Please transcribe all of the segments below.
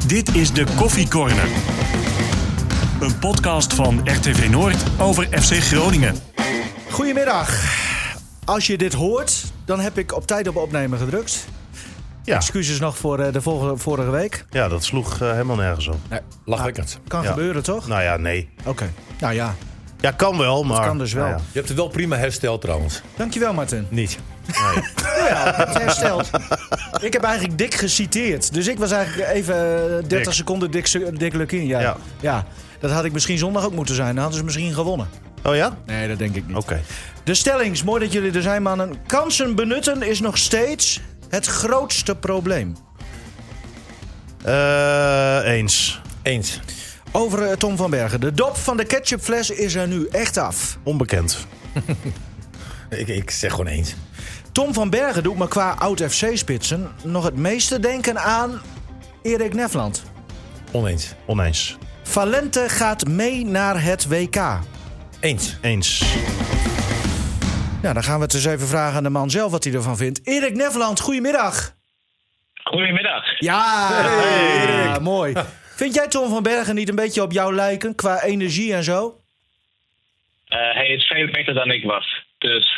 Dit is de Koffie Corner. Een podcast van RTV Noord over FC Groningen. Goedemiddag. Als je dit hoort, dan heb ik op tijd op opnemen gedrukt. Ja. Excuses nog voor de vorige week. Ja, dat sloeg helemaal nergens op. Nee, lachwekkend. Kan gebeuren, toch? Nou ja, nee. Oké. Nou ja. Ja, kan wel, maar... Dat kan dus wel. Nou ja. Je hebt het wel prima hersteld trouwens. Dankjewel, Martin. Niet. Nee. Ja, het hersteld. Ik heb eigenlijk dik geciteerd. Dus ik was eigenlijk even 30 seconden dik Lukien. Ja, dat had ik misschien zondag ook moeten zijn. Dan hadden ze misschien gewonnen. Oh ja? Nee, dat denk ik niet. Oké. De stellings, mooi dat jullie er zijn, mannen. Kansen benutten is nog steeds het grootste probleem. Eens. Over Tom van Bergen. De dop van de ketchupfles is er nu echt af. Onbekend. Ik zeg gewoon eens. Tom van Bergen doet me qua oud-FC-spitsen nog het meeste denken aan Erik Nefland. Oneens. Valente gaat mee naar het WK. Eens. Nou, dan gaan we het eens even vragen aan de man zelf wat hij ervan vindt. Erik Nefland, goedemiddag. Goedemiddag. Ja, Erik, mooi. Vind jij Tom van Bergen niet een beetje op jou lijken qua energie en zo? Hij is veel beter dan ik was. Dus,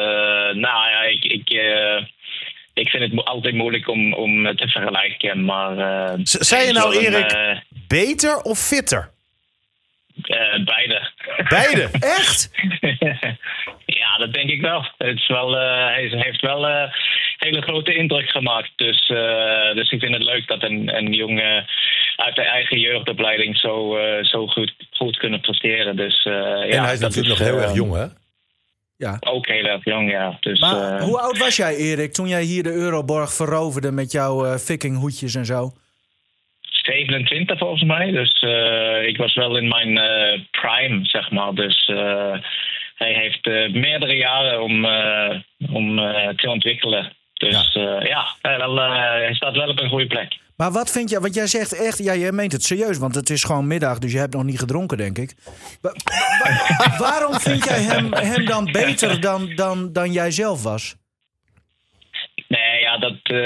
ik vind het altijd moeilijk om te vergelijken. Maar, zei je nou, Erik, beter of fitter? Beide. Beide? Echt? Ja, dat denk ik wel. Het is wel hij heeft wel hele grote indruk gemaakt. Dus ik vind het leuk dat een jongen uit de eigen jeugdopleiding zo goed kunnen presteren. Dus, en hij is natuurlijk nog heel erg jong, hè? Ja. Ook heel erg jong, ja. Dus, maar hoe oud was jij, Erik, toen jij hier de Euroborg veroverde met jouw vikinghoedjes en zo? 27 volgens mij. Dus ik was wel in mijn prime, zeg maar. Dus hij heeft meerdere jaren om te ontwikkelen. Dus hij staat wel op een goede plek. Maar wat vind jij, want jij zegt echt, ja, jij meent het serieus, want het is gewoon middag, dus je hebt nog niet gedronken, denk ik. Waarom vind jij hem dan beter dan jij zelf was? Nee, ja,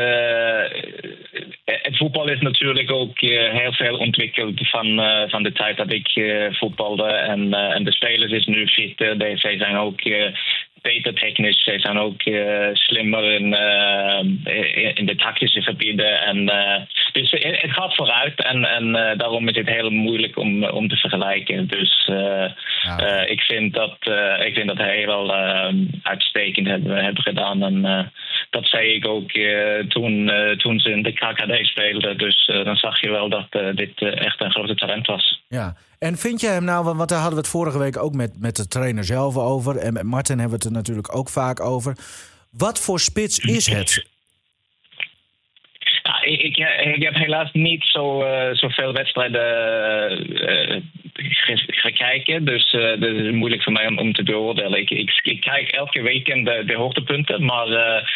het voetbal is natuurlijk ook heel veel ontwikkeld van de tijd dat ik voetbalde. En de spelers is nu fit. Zij zijn ook beter technisch. Zij zijn ook slimmer in de tactische gebieden. Dus het gaat vooruit. En daarom is het heel moeilijk om te vergelijken. Dus ik vind dat hij heel uitstekend hebben gedaan. En dat zei ik ook toen ze in de KKD speelden. Dus dan zag je wel dat dit echt een grote talent was. Ja. En vind jij hem nou, want daar hadden we het vorige week ook met de trainer zelf over. En met Martin hebben we het er natuurlijk ook vaak over. Wat voor spits is het? Ja, ik heb helaas niet zoveel wedstrijden gekeken. Dus het is moeilijk voor mij om te beoordelen. Ik kijk elke weekend de hoogtepunten, maar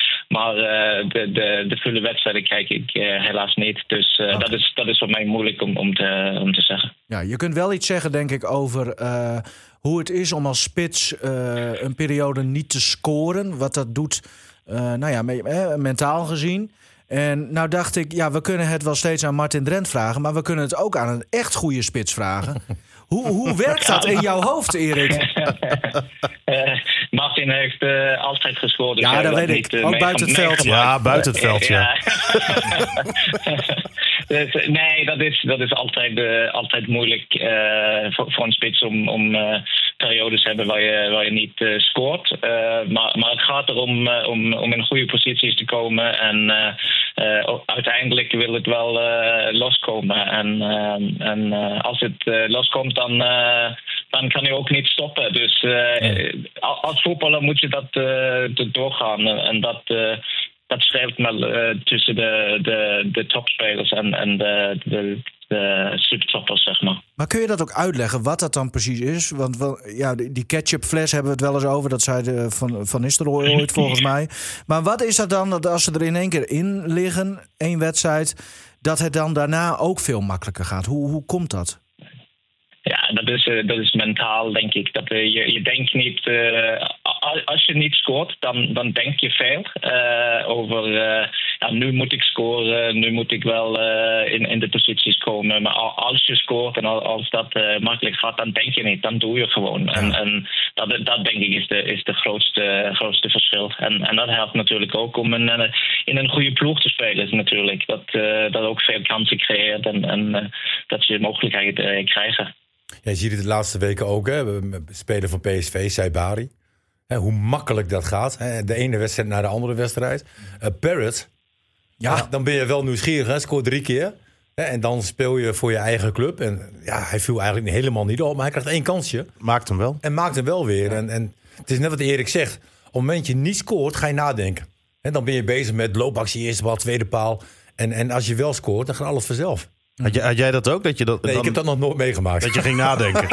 de volle wedstrijden kijk ik helaas niet. Dus dat is voor mij moeilijk om te zeggen. Ja, je kunt wel iets zeggen, denk ik, over hoe het is om als spits een periode niet te scoren. Wat dat doet, mentaal gezien. En nou dacht ik, ja, we kunnen het wel steeds aan Martin Drent vragen, maar we kunnen het ook aan een echt goede spits vragen. Hoe werkt dat in jouw hoofd, Erik? Martin heeft altijd gescoord. Dus ja, dat weet ik. Ook buiten het veld. Ja, buiten het veld, ja. Dus, nee, dat is altijd moeilijk voor een spits om periodes te hebben waar je niet scoort. Maar het gaat erom om in goede posities te komen. En uiteindelijk wil het wel loskomen. En als het loskomt, dan kan je ook niet stoppen. Dus als voetballer moet je dat doorgaan. En dat scheelt wel tussen de topspelers en de subtoppers, zeg maar. Maar kun je dat ook uitleggen, wat dat dan precies is? Want die ketchupfles hebben we het wel eens over. Dat zei Van Nistelrooy ooit volgens mij. Maar wat is dat dan, dat als ze er in één keer in liggen, 1 wedstrijd, dat het dan daarna ook veel makkelijker gaat? Hoe komt dat? Ja, dat is mentaal, denk ik. Dat je denkt niet... als je niet scoort, dan denk je veel over... nu moet ik scoren, nu moet ik wel in de posities komen. Maar als je scoort en als dat makkelijk gaat, dan denk je niet. Dan doe je gewoon. Ja. En dat denk ik is de grootste verschil. En dat helpt natuurlijk ook om in een goede ploeg te spelen. Natuurlijk. Dat ook veel kansen creëert en dat je mogelijkheden krijgen. Ja, je ziet het de laatste weken ook. Hè? We spelen voor PSV, Saibari. Hoe makkelijk dat gaat. Hè? De ene wedstrijd naar de andere wedstrijd. Barrett. Ja. Dan ben je wel nieuwsgierig. Hè? Scoort 3 keer. Hè? En dan speel je voor je eigen club. En ja, hij viel eigenlijk helemaal niet op. Maar hij krijgt 1 kansje. Maakt hem wel. En maakt hem wel weer. Ja. En het is net wat Erik zegt. Op het moment dat je niet scoort, ga je nadenken. En dan ben je bezig met loopactie, eerste paal, tweede paal. En als je wel scoort, dan gaat alles vanzelf. Had jij dat ook? Nee, ik heb dat nog nooit meegemaakt. Dat je ging nadenken.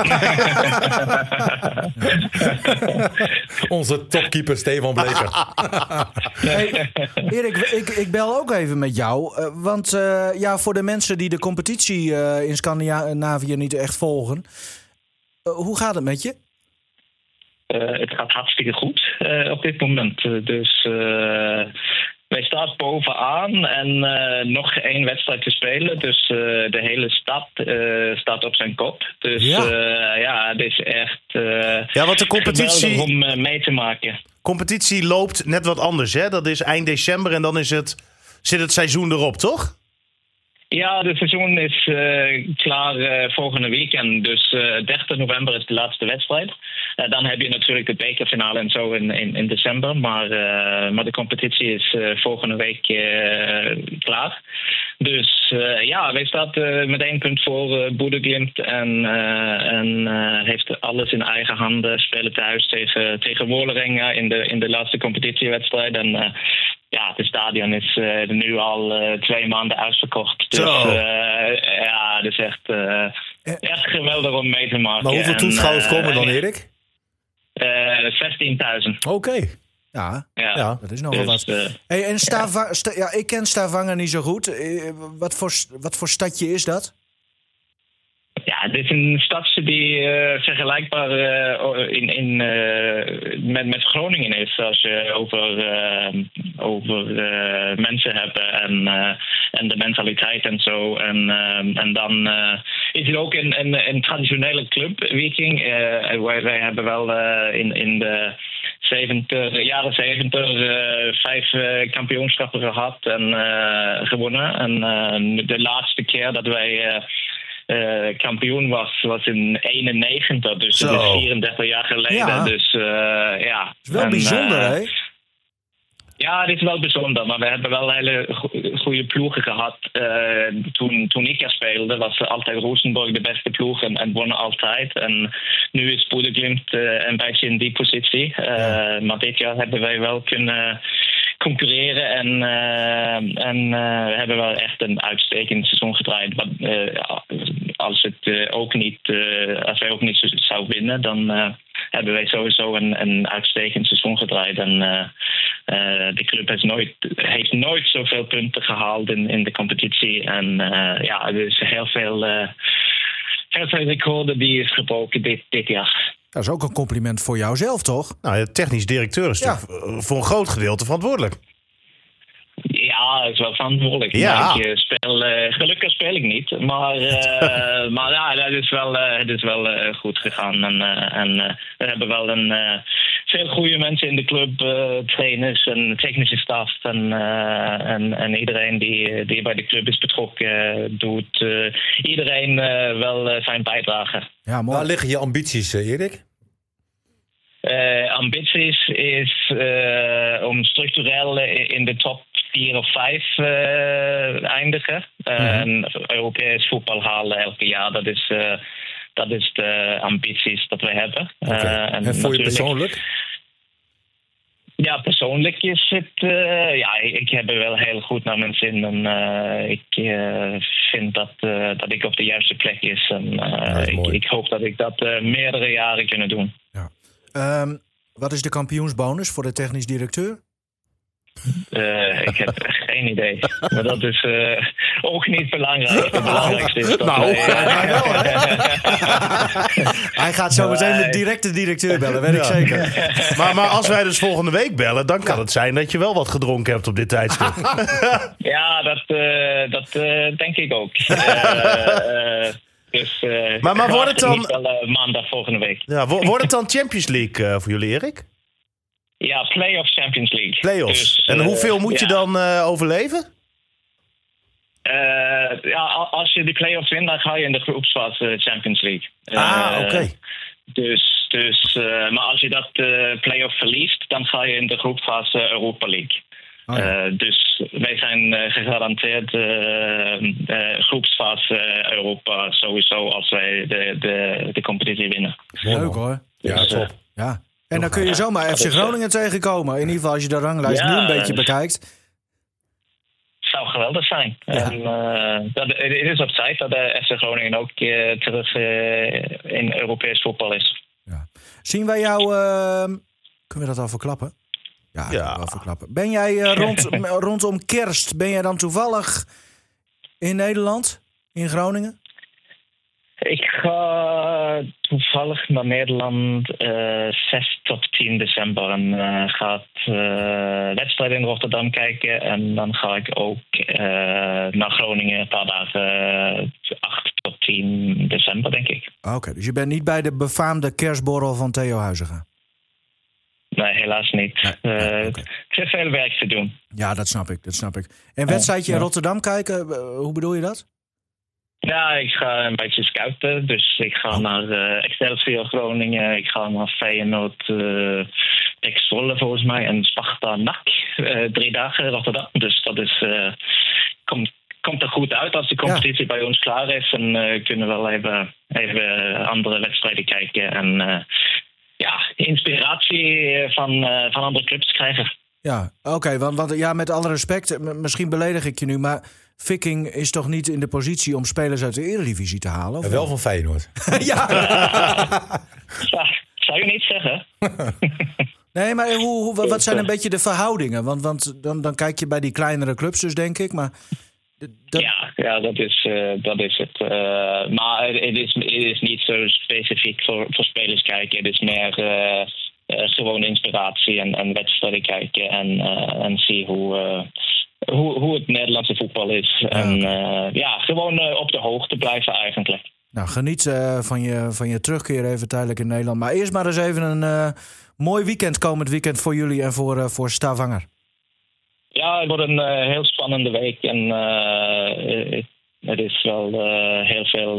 Onze topkeeper Stefan Bleker. Hey, Erik, ik bel ook even met jou. Want voor de mensen die de competitie in Scandinavië niet echt volgen. Hoe gaat het met je? Het gaat hartstikke goed op dit moment. Dus... wij staan bovenaan en nog 1 wedstrijd te spelen. Dus de hele stad staat op zijn kop. Dus het is echt want de competitie om mee te maken. Competitie loopt net wat anders, hè? Dat is eind december en dan zit het seizoen erop, toch? Ja, het seizoen is klaar volgende weekend. Dus 30 november is de laatste wedstrijd. Dan heb je natuurlijk de bekerfinale en zo in december. Maar de competitie is volgende week klaar. Dus wij staan met 1 punt voor Bodø/Glimt. En heeft alles in eigen handen. Spelen thuis tegen Vålerenga in de laatste competitiewedstrijd. En... het stadion is nu al 2 maanden uitverkocht. Dus het is echt geweldig om mee te maken. Maar hoeveel toeschouwers komen dan, Erik? 16.000. Oké. Ja, dat is nog dus, wel wat. Ik ken Stavanger niet zo goed. Wat voor stadje is dat? Ja, het is een stadje die vergelijkbaar met Groningen is. Als je over mensen hebt en de mentaliteit en zo. En dan is het ook een traditionele club, Viking. Wij hebben wel in de jaren 70 5 kampioenschappen gehad en gewonnen. En de laatste keer dat wij... kampioen was in 91, dus dat is 34 jaar geleden. Ja. Dus Het is wel bijzonder, hè? Ja, dit is wel bijzonder, maar we hebben wel hele goede ploegen gehad. Toen ik er speelde, was altijd Rosenborg de beste ploeg en wonnen altijd. En nu is Bodø/Glimt een beetje in die positie. Maar dit jaar hebben wij wel kunnen concurreren en we hebben wel echt een uitstekend seizoen gedraaid. Als wij ook niet zou winnen, dan hebben wij sowieso een uitstekend seizoen gedraaid. En de club heeft nooit zoveel punten gehaald in de competitie. En er is heel veel recorden die is gebroken dit jaar. Dat is ook een compliment voor jou zelf, toch? Nou, de technisch directeur is natuurlijk voor een groot gedeelte verantwoordelijk. Ja, dat is wel verantwoordelijk. Ja. Gelukkig speel ik niet. Maar het is wel goed gegaan. En we hebben wel veel goede mensen in de club. Trainers en technische staf. En iedereen die bij de club is betrokken doet. Iedereen wel zijn bijdrage. Ja, mooi. Waar liggen je ambities, Erik? Ambities is om structureel in de top 4 of 5 eindigen. Europees voetbal halen elke jaar. Dat is de ambities dat wij hebben. Okay. En voor je persoonlijk? Ja, persoonlijk is het... ik heb er wel heel goed naar mijn zin. En ik vind dat ik op de juiste plek is. En ik hoop dat ik dat meerdere jaren kunnen doen. Ja. Wat is de kampioensbonus voor de technisch directeur? Ik heb geen idee. Maar dat is ook niet belangrijk. Het belangrijkste is dat Hij gaat zo meteen direct de directeur bellen, weet ik zeker. Maar als wij dus volgende week bellen, dan kan het zijn dat je wel wat gedronken hebt op dit tijdstip. Ja, dat denk ik ook. Dus, maar wordt het dan maandag volgende week? Ja, wordt het dan Champions League voor jullie, Erik? Ja, Playoffs Champions League. Playoffs. Dus, en hoeveel moet je dan overleven? Als je die playoffs wint, dan ga je in de groepsfase Champions League. Oké. Maar als je dat playoff verliest, dan ga je in de groepsfase Europa League. Oh ja. Dus wij zijn gegarandeerd groepsfase Europa sowieso als wij de competitie winnen. Leuk hoor. Ja, top. Ja. En dan kun je zomaar FC Groningen tegenkomen. In ieder geval als je de ranglijst nu een beetje bekijkt. Zou geweldig zijn. Ja. En, het is op tijd dat de FC Groningen ook terug in Europees voetbal is. Ja. Zien wij jou... kunnen we dat al verklappen? Ja, wel verklappen. Ben jij rondom kerst, ben jij dan toevallig in Nederland? In Groningen? Ik ga toevallig naar Nederland 6 tot 10 december en ga wedstrijden in Rotterdam kijken. En dan ga ik ook naar Groningen een paar dagen 8 tot 10 december, denk ik. Oké, dus je bent niet bij de befaamde kerstborrel van Theo Huizinga? Nee, helaas niet. Okay. Te veel werk te doen. Ja, dat snap ik. En wedstrijdje in Rotterdam kijken, hoe bedoel je dat? Ja, ik ga een beetje scouten. Dus ik ga naar Excelsior Groningen. Ik ga naar Feyenoord, PEC Zwolle volgens mij. En Sparta NAC. 3 dagen in Rotterdam. Dus dat is... Komt er goed uit als de competitie bij ons klaar is. En kunnen we wel even andere wedstrijden kijken. En inspiratie van andere clubs krijgen. Ja, oké, want met alle respect, misschien beledig ik je nu, maar Viking is toch niet in de positie om spelers uit de Eredivisie te halen? Of wel van Feyenoord. Ja. Zou je niet zeggen? Nee, maar wat zijn een beetje de verhoudingen? Want dan kijk je bij die kleinere clubs dus, denk ik, maar... Ja, dat is het. Maar het is niet zo specifiek voor spelers kijken. Het is meer gewoon inspiratie en wedstrijden kijken en zien hoe het Nederlandse voetbal is. En gewoon op de hoogte blijven eigenlijk. Nou, geniet van je terugkeer even tijdelijk in Nederland. Maar eerst maar eens even een mooi weekend komend weekend voor jullie en voor Stavanger. Ja, het wordt een heel spannende week en het is wel heel veel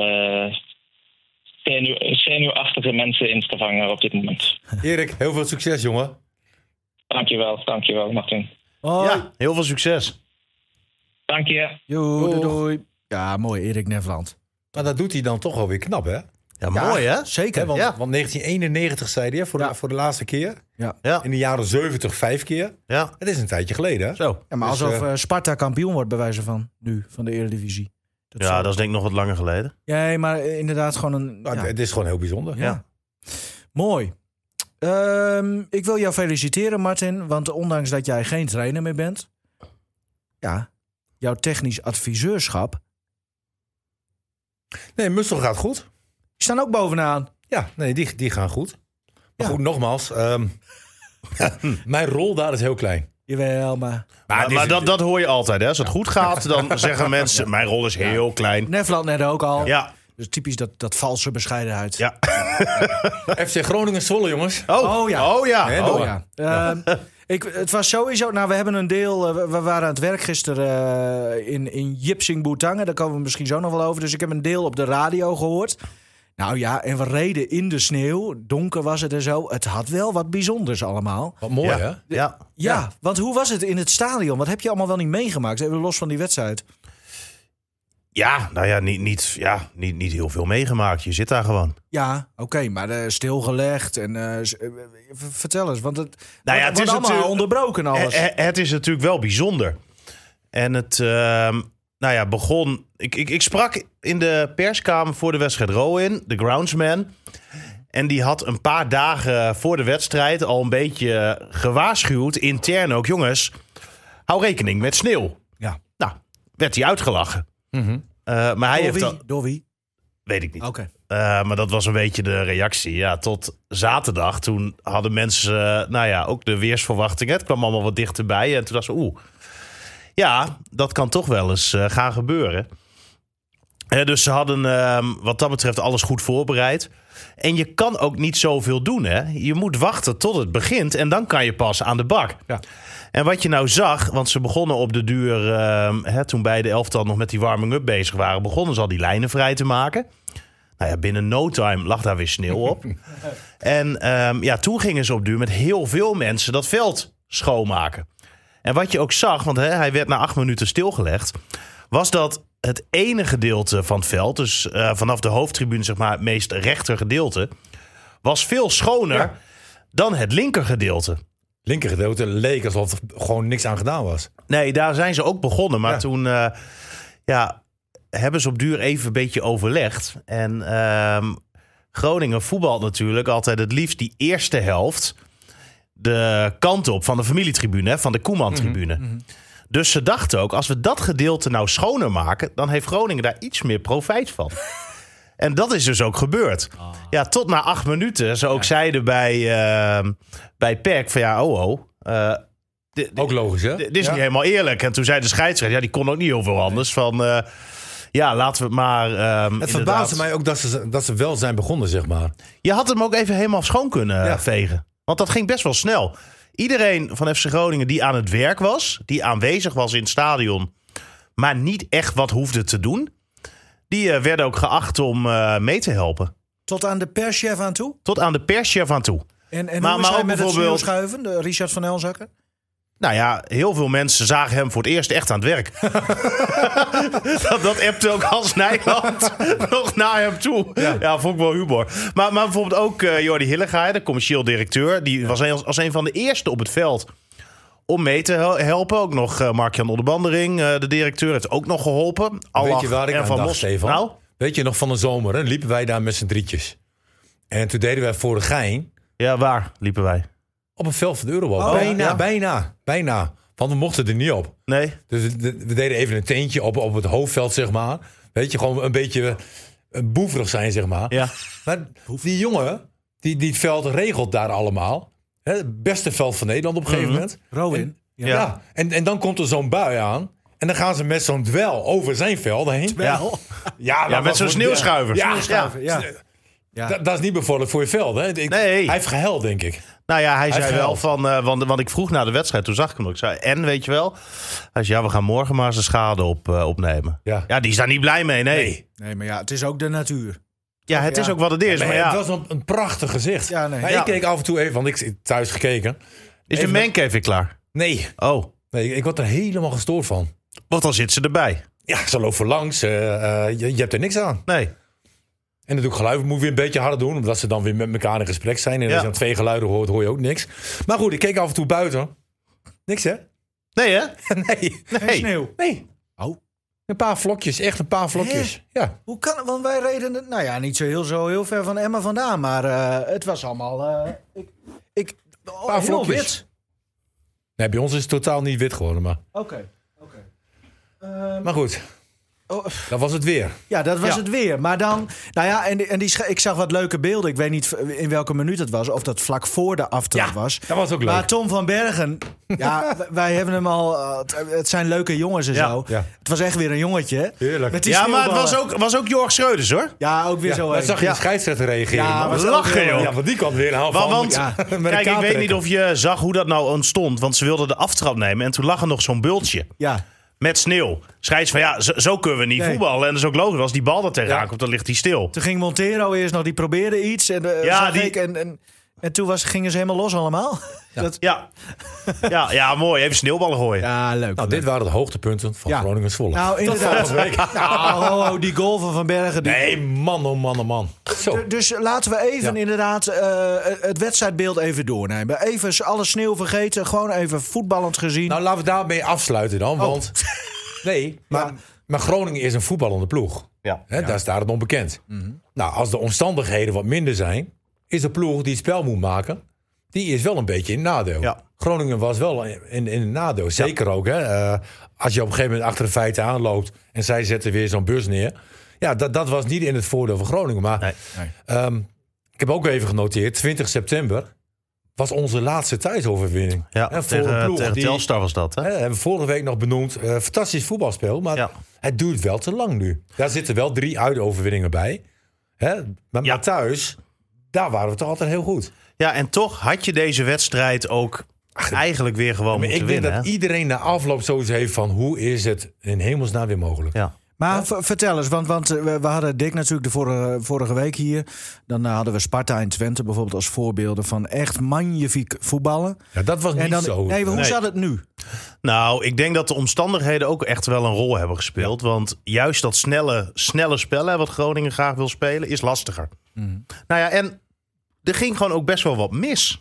zenuwachtige mensen in Stavanger op dit moment. Erik, heel veel succes, jongen. Dankjewel, Martin. Hoi. Ja, heel veel succes. Dank je. Doei. Ja, mooi, Erik Nefland. Maar dat doet hij dan toch wel weer knap, hè? Ja, mooi hè? Zeker. Want 1991 zei hij voor de laatste keer. Ja. In de jaren 70 5 keer. Ja. Het is een tijdje geleden, hè? Zo. Ja, maar alsof Sparta kampioen wordt bij wijze van nu, van de Eredivisie. Dat is denk ik nog wat langer geleden. Ja, maar inderdaad gewoon een... Het is gewoon heel bijzonder. Ja. Mooi. Ik wil jou feliciteren, Martin. Want ondanks dat jij geen trainer meer bent... jouw technisch adviseurschap... Nee, Mussel gaat goed. Die staan ook bovenaan. Ja, nee, die gaan goed. Maar goed, nogmaals. Mijn rol daar is heel klein. Jawel, maar dat hoor je altijd. Hè? Als het goed gaat, dan zeggen mensen... Mijn rol is heel klein. Nefland net ook al. Ja. Dus typisch dat valse bescheidenheid. Ja. FC Groningen Zwolle, jongens. Oh ja. Het was sowieso... Nou, we hebben een deel... We waren aan het werk gisteren in Jipsing Boetangen. Daar komen we misschien zo nog wel over. Dus ik heb een deel op de radio gehoord. Nou ja, en we reden in de sneeuw. Donker was het en zo. Het had wel wat bijzonders allemaal. Wat mooi, hè? Ja, want hoe was het in het stadion? Wat heb je allemaal wel niet meegemaakt? Even los van die wedstrijd. Ja, nou ja, niet heel veel meegemaakt. Je zit daar gewoon. Ja, oké, maar stilgelegd. En vertel eens, want het wordt allemaal natuurlijk onderbroken alles. Het is natuurlijk wel bijzonder. En het begon... Ik sprak in de perskamer voor de wedstrijd Rowan, de groundsman. En die had een paar dagen voor de wedstrijd al een beetje gewaarschuwd, intern ook. Jongens, hou rekening met sneeuw. Ja. Nou, werd hij uitgelachen. Maar hij heeft Door wie? weet ik niet. Oké. Maar dat was een beetje de reactie. Ja, tot zaterdag. Toen hadden mensen ook de weersverwachtingen. Het kwam allemaal wat dichterbij. En toen dachten ze, ja, dat kan toch wel eens gaan gebeuren. Dus ze hadden wat dat betreft alles goed voorbereid. En je kan ook niet zoveel doen. Hè? Je moet wachten tot het begint. En dan kan je pas aan de bak. Ja. En wat je nou zag, want ze begonnen op de duur... toen beide elftal nog met die warming-up bezig waren... begonnen ze al die lijnen vrij te maken. Nou ja, binnen no time lag daar weer sneeuw op. En toen gingen ze op duur met heel veel mensen dat veld schoonmaken. En wat je ook zag, want hij werd na 8 minuten stilgelegd... was dat het ene gedeelte van het veld... dus vanaf de hoofdtribune, zeg maar, het meest rechter gedeelte... was veel schoner dan het linkergedeelte. Linkergedeelte leek alsof er gewoon niks aan gedaan was. Nee, daar zijn ze ook begonnen. Maar toen hebben ze op duur even een beetje overlegd. En Groningen voetbalt natuurlijk altijd het liefst die eerste helft... de kant op van de familietribune, van de Koeman-tribune. Mm-hmm. Dus ze dachten ook, als we dat gedeelte nou schoner maken... dan heeft Groningen daar iets meer profijt van. En dat is dus ook gebeurd. Oh. Ja, tot na 8 minuten. Ze ook zeiden bij PEC van ook logisch, hè? Dit is niet helemaal eerlijk. En toen zei de scheidsrechter, die kon ook niet heel veel anders. Van, laten we het maar... het verbaasde mij ook dat ze wel zijn begonnen, zeg maar. Je had hem ook even helemaal schoon kunnen vegen. Want dat ging best wel snel. Iedereen van FC Groningen die aan het werk was... die aanwezig was in het stadion... maar niet echt wat hoefde te doen... die werden ook geacht om mee te helpen. Tot aan de perschef aan toe? Tot aan de perschef aan toe. En hoe is hij met het sneeuwschuiven, de Richard van Elzakker? Nou ja, heel veel mensen zagen hem voor het eerst echt aan het werk. dat appte ook Hans Nijland nog naar hem toe. Ja, vond ik wel humor. Maar bijvoorbeeld ook Jordi Hillegaard, de commercieel directeur... die was als een van de eerste op het veld om mee te helpen. Ook nog Mark-Jan Oldebandering, de directeur, heeft ook nog geholpen. Weet je waar ik aan dacht, Stefan? Nou? Weet je nog van de zomer, hè? Liepen wij daar met z'n drietjes. En toen deden wij voor de gein... Ja, waar liepen wij? Op een veld van de Eurobal. Bijna. Want we mochten er niet op. Nee. Dus we deden even een teentje op het hoofdveld, zeg maar. Weet je, gewoon een beetje boeverig zijn, zeg maar. Ja. Maar die jongen, die het veld regelt daar allemaal. Het beste veld van Nederland op een gegeven moment. Rowan. En dan komt er zo'n bui aan. En dan gaan ze met zo'n dwel over zijn veld heen. Ja, met zo'n sneeuwschuiver. Ja. Dat is niet bevorderlijk voor je veld. Hè? Hij heeft gehuild, denk ik. Nou ja, hij zei wel van... want ik vroeg na de wedstrijd, toen zag ik hem ook. Ik zei, en weet je wel? Hij zei, we gaan morgen maar zijn schade opnemen. Ja, die is daar niet blij mee, nee. Nee, maar het is ook de natuur. Ja, het is ook wat het is. Maar het was een prachtig gezicht. Ja, nee. Ik keek af en toe even, want ik heb thuis gekeken. Is de mancave weer klaar? Nee. Oh. Nee, ik word er helemaal gestoord van. Want dan zit ze erbij. Ja, ze loopt voorlangs. Je hebt er niks aan. Nee. En natuurlijk geluiden moet weer een beetje harder doen. Omdat ze dan weer met elkaar in gesprek zijn. En als je dan 2 geluiden hoort, hoor je ook niks. Maar goed, ik keek af en toe buiten. Niks, hè? Nee, hè? Nee. Geen sneeuw? Nee. Oh. Een paar vlokjes. Echt een paar vlokjes. Ja. Hoe kan het? Want wij reden niet zo heel ver van Emma vandaan. Maar het was allemaal... een paar vlokjes. Wit. Nee, bij ons is het totaal niet wit geworden. Maar, Oké. maar goed. Dat was het weer. Ja, dat was het weer. Maar dan, ik zag wat leuke beelden. Ik weet niet in welke minuut het was. Of dat vlak voor de aftrap was. Dat was ook leuk. Maar Tom van Bergen, wij hebben hem al... Het zijn leuke jongens en zo. Ja. Het was echt weer een jongetje. Heerlijk. Met die maar het was ook Jorg Schreuders, hoor. Ja, ook weer zo. Dan zag je de scheidsrechter reageren. Ja, was lachen, joh. Ja, want die kan weer een half kijk, ik weet niet of je zag hoe dat nou ontstond. Want ze wilden de aftrap nemen. En toen lag er nog zo'n bultje. Ja. Met sneeuw. Scheids van zo kunnen we niet voetballen. En dat is ook logisch. Als die bal er tegen aankomt, dan ligt hij stil. Toen ging Montero eerst nog, die probeerde iets. En, en toen gingen ze helemaal los allemaal. Ja, mooi. Even sneeuwballen gooien. Ja, leuk. Nou, dit waren de hoogtepunten van Groningen Zwolle. Nou, inderdaad. Die goal van Bergen. Nee, man. Zo. Dus laten we even inderdaad het wedstrijdbeeld even doornemen. Even alle sneeuw vergeten. Gewoon even voetballend gezien. Nou, laten we daarmee afsluiten dan. Want maar Groningen is een voetballende ploeg. Ja. Daar staat het onbekend. Mm-hmm. Nou, als de omstandigheden wat minder zijn, is de ploeg die het spel moet maken die is wel een beetje in nadeel. Ja. Groningen was wel in een nadeel. Zeker ook. Hè? Als je op een gegeven moment achter de feiten aanloopt en zij zetten weer zo'n bus neer. Ja, dat was niet in het voordeel van Groningen. Maar ik heb ook even genoteerd, 20 september was onze laatste thuisoverwinning. Ja, en tegen Telstar was dat. Hè? Hebben we vorige week nog benoemd. Fantastisch voetbalspel, maar het duurt wel te lang nu. Daar zitten wel 3 uitoverwinningen bij. Hè? Maar thuis, daar waren we toch altijd heel goed. Ja, en toch had je deze wedstrijd ook eigenlijk weer gewoon moeten winnen. Ik denk dat iedereen na afloop zoiets heeft van... hoe is het in hemelsnaam weer mogelijk? Ja. Maar vertel eens, want we hadden Dick natuurlijk de vorige week hier. Dan hadden we Sparta en Twente bijvoorbeeld als voorbeelden van echt magnifiek voetballen. Ja, dat was niet zo. Nee, hoe zat het nu? Nou, ik denk dat de omstandigheden ook echt wel een rol hebben gespeeld. Ja. Want juist dat snelle spel wat Groningen graag wil spelen, is lastiger. Mm. Nou ja, en er ging gewoon ook best wel wat mis.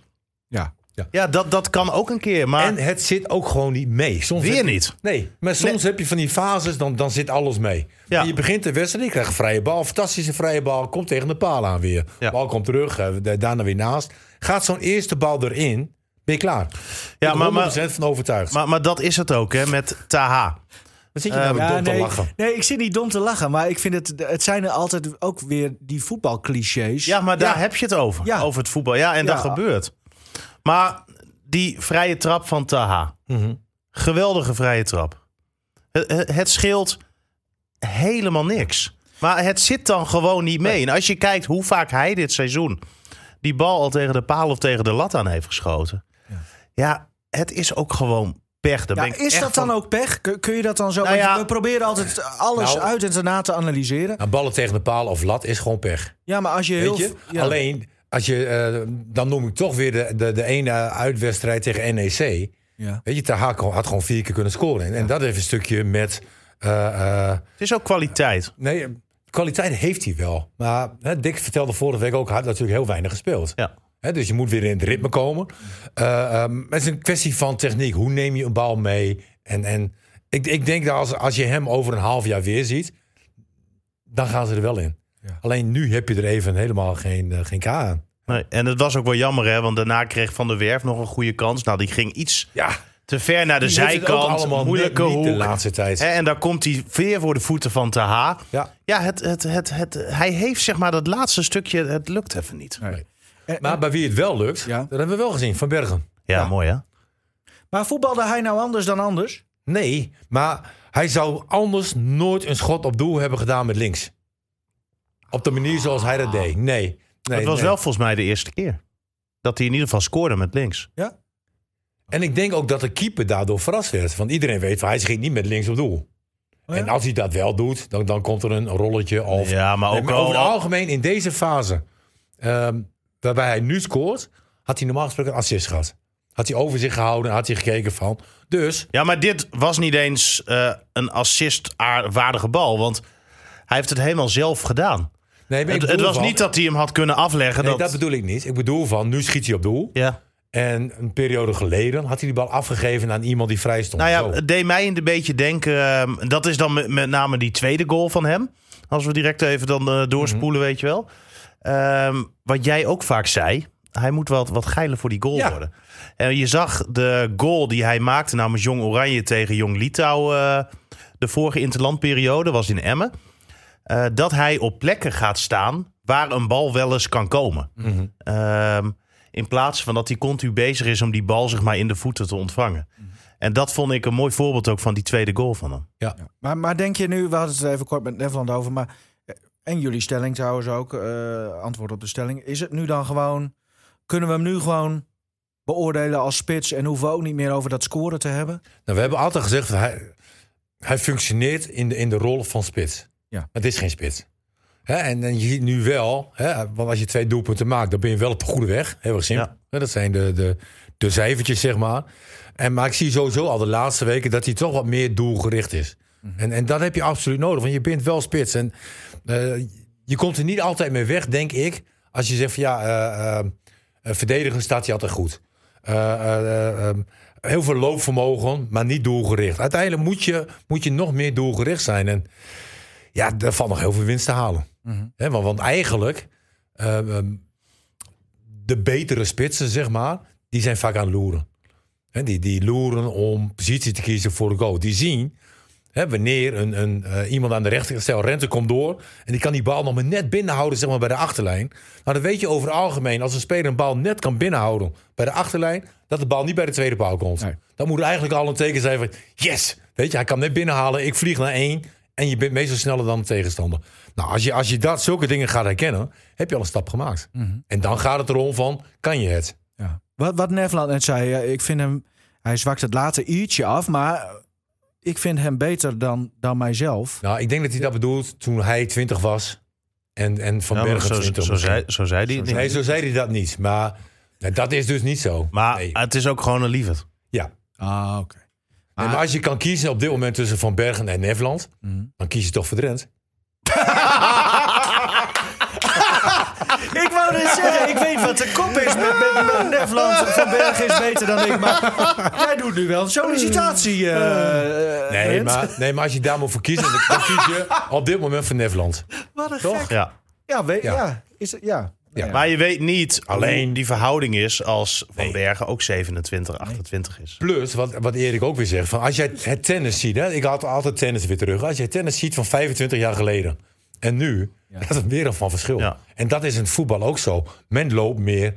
Ja, dat kan ook een keer. Maar en het zit ook gewoon niet mee. Soms weer niet. Nee, maar soms heb je van die fases, dan zit alles mee. Ja. Je begint de wedstrijd, je krijgt een vrije bal. Fantastische vrije bal, komt tegen de paal aan weer. Ja. Bal komt terug, daarna weer naast. Gaat zo'n eerste bal erin, ben je klaar. Ja, maar 100% van overtuigd. Maar dat is het ook, hè, met Taha. Wat zit je nou dom te lachen? Nee, ik zit niet dom te lachen. Maar ik vind het zijn er altijd ook weer die voetbalclichés. Ja, maar daar heb je het over. Ja. Over het voetbal. Ja, en dat gebeurt. Maar die vrije trap van Taha. Mm-hmm. Geweldige vrije trap. Het scheelt helemaal niks. Maar het zit dan gewoon niet mee. En als je kijkt hoe vaak hij dit seizoen die bal al tegen de paal of tegen de lat aan heeft geschoten. Ja, het is ook gewoon pech. Is dat dan ook pech? Kun je dat dan zo... We proberen altijd alles uit en na te analyseren. Nou, ballen tegen de paal of lat is gewoon pech. Ja, maar als je Alleen... dan noem ik toch weer de ene uitwedstrijd tegen NEC. Ja. Weet je, Taha had gewoon 4 keer kunnen scoren. En dat heeft een stukje met... het is ook kwaliteit. Nee, kwaliteit heeft hij wel. Maar Dick vertelde vorige week ook, hij had natuurlijk heel weinig gespeeld. Ja. Dus je moet weer in het ritme komen. Het is een kwestie van techniek. Hoe neem je een bal mee? En ik denk dat als je hem over een half jaar weer ziet... dan gaan ze er wel in. Ja. Alleen nu heb je er even helemaal geen K aan. Nee, en het was ook wel jammer, hè? Want daarna kreeg Van der Werf nog een goede kans. Nou, die ging iets te ver naar de zijkant. Moeilijke hoek. De laatste tijd. En daar komt hij weer voor de voeten van Taha. Ja, hij heeft zeg maar dat laatste stukje, het lukt even niet. Nee. Maar bij wie het wel lukt, dat hebben we wel gezien, Van Bergen. Ja, mooi hè? Maar voetbalde hij nou anders dan anders? Nee, maar hij zou anders nooit een schot op doel hebben gedaan met links. Op de manier zoals hij dat deed. Nee. Het was wel volgens mij de eerste keer. Dat hij in ieder geval scoorde met links. Ja. En ik denk ook dat de keeper daardoor verrast werd. Want iedereen weet, hij schiet niet met links op doel. Oh ja? En als hij dat wel doet, dan komt er een rolletje. Of, maar ook over het algemeen in deze fase, waarbij hij nu scoort, had hij normaal gesproken een assist gehad. Had hij over zich gehouden, had hij gekeken van. Dus. Ja, maar dit was niet eens een assist-waardige bal. Want hij heeft het helemaal zelf gedaan. Nee, het was niet dat hij hem had kunnen afleggen. Nee, dat bedoel ik niet. Ik bedoel van, nu schiet hij op doel. Ja. En een periode geleden had hij die bal afgegeven aan iemand die vrij stond. Nou ja, het deed mij een beetje denken. Dat is dan met name die tweede goal van hem. Als we direct even dan doorspoelen, weet je wel. Wat jij ook vaak zei. Hij moet wel wat geiler voor die goal worden. Je zag de goal die hij maakte namens Jong Oranje tegen Jong Litouw. De vorige interlandperiode was in Emmen. Dat hij op plekken gaat staan waar een bal wel eens kan komen. Mm-hmm. In plaats van dat hij continu bezig is om die bal zeg maar in de voeten te ontvangen. Mm-hmm. En dat vond ik een mooi voorbeeld ook van die tweede goal van hem. Ja. Maar denk je nu, we hadden het even kort met Neverland over, maar en jullie stelling trouwens ook, antwoord op de stelling. Is het nu dan gewoon, kunnen we hem nu gewoon beoordelen als spits en hoeven we ook niet meer over dat scoren te hebben? Nou, we hebben altijd gezegd, hij functioneert in de rol van spits. Ja. Het is geen spits. En je ziet nu wel, want als je 2 doelpunten maakt, dan ben je wel op de goede weg. Heel erg simpel. Ja. Dat zijn de cijfertjes, zeg maar. Maar ik zie sowieso al de laatste weken dat hij toch wat meer doelgericht is. Mm-hmm. En dat heb je absoluut nodig, want je bent wel spits. En je komt er niet altijd mee weg, denk ik, als je zegt van verdedigen staat hij altijd goed. Heel veel loopvermogen, maar niet doelgericht. Uiteindelijk moet je nog meer doelgericht zijn. En ja, daar valt nog heel veel winst te halen. Mm-hmm. Want eigenlijk, de betere spitsen, zeg maar, die zijn vaak aan het loeren. Hè, die loeren om positie te kiezen voor de goal. Die zien wanneer iemand aan de rechterkant, stel Rente komt door en die kan die bal nog maar net binnenhouden, zeg maar, bij de achterlijn. Nou, dan weet je over het algemeen, als een speler een bal net kan binnenhouden bij de achterlijn, dat de bal niet bij de tweede paal komt. Nee. Dan moet er eigenlijk al een teken zijn van yes, weet je, hij kan net binnenhalen, ik vlieg naar 1 en je bent meestal sneller dan de tegenstander. Nou, als je zulke dingen gaat herkennen, heb je al een stap gemaakt. Mm-hmm. En dan gaat het erom van, kan je het? Ja. Wat Nevland net zei, ik vind hem, hij zwakt het later ietsje af, maar ik vind hem beter dan mijzelf. Nou, ik denk dat hij dat bedoelt toen hij 20 was en Van Bergen 20 was. Zo zei hij het niet. Nee, zo zei hij dat niet. Maar dat is dus niet zo. Maar het is ook gewoon een liefde. Ja. Ah, oké. Maar als je kan kiezen op dit moment tussen Van Bergen en Nevland, dan kies je toch voor Drent. Ik wou net zeggen, ik weet wat de kop is met Nevland. Van Bergen is beter dan ik. Maar jij doet nu wel een sollicitatie. Nee, maar als je daar moet voor kiezen, dan kies je op dit moment voor Nevland. Wat een toch? Gek. Ja. Ja. Maar je weet niet alleen die verhouding is als Van Bergen ook 27, 28 is. Plus, wat Erik ook weer zegt, van als jij het tennis ziet, hè, ik had altijd tennis weer terug. Als je het tennis ziet van 25 jaar geleden en nu, dat is weer een van verschil. Ja. En dat is in het voetbal ook zo. Men loopt meer,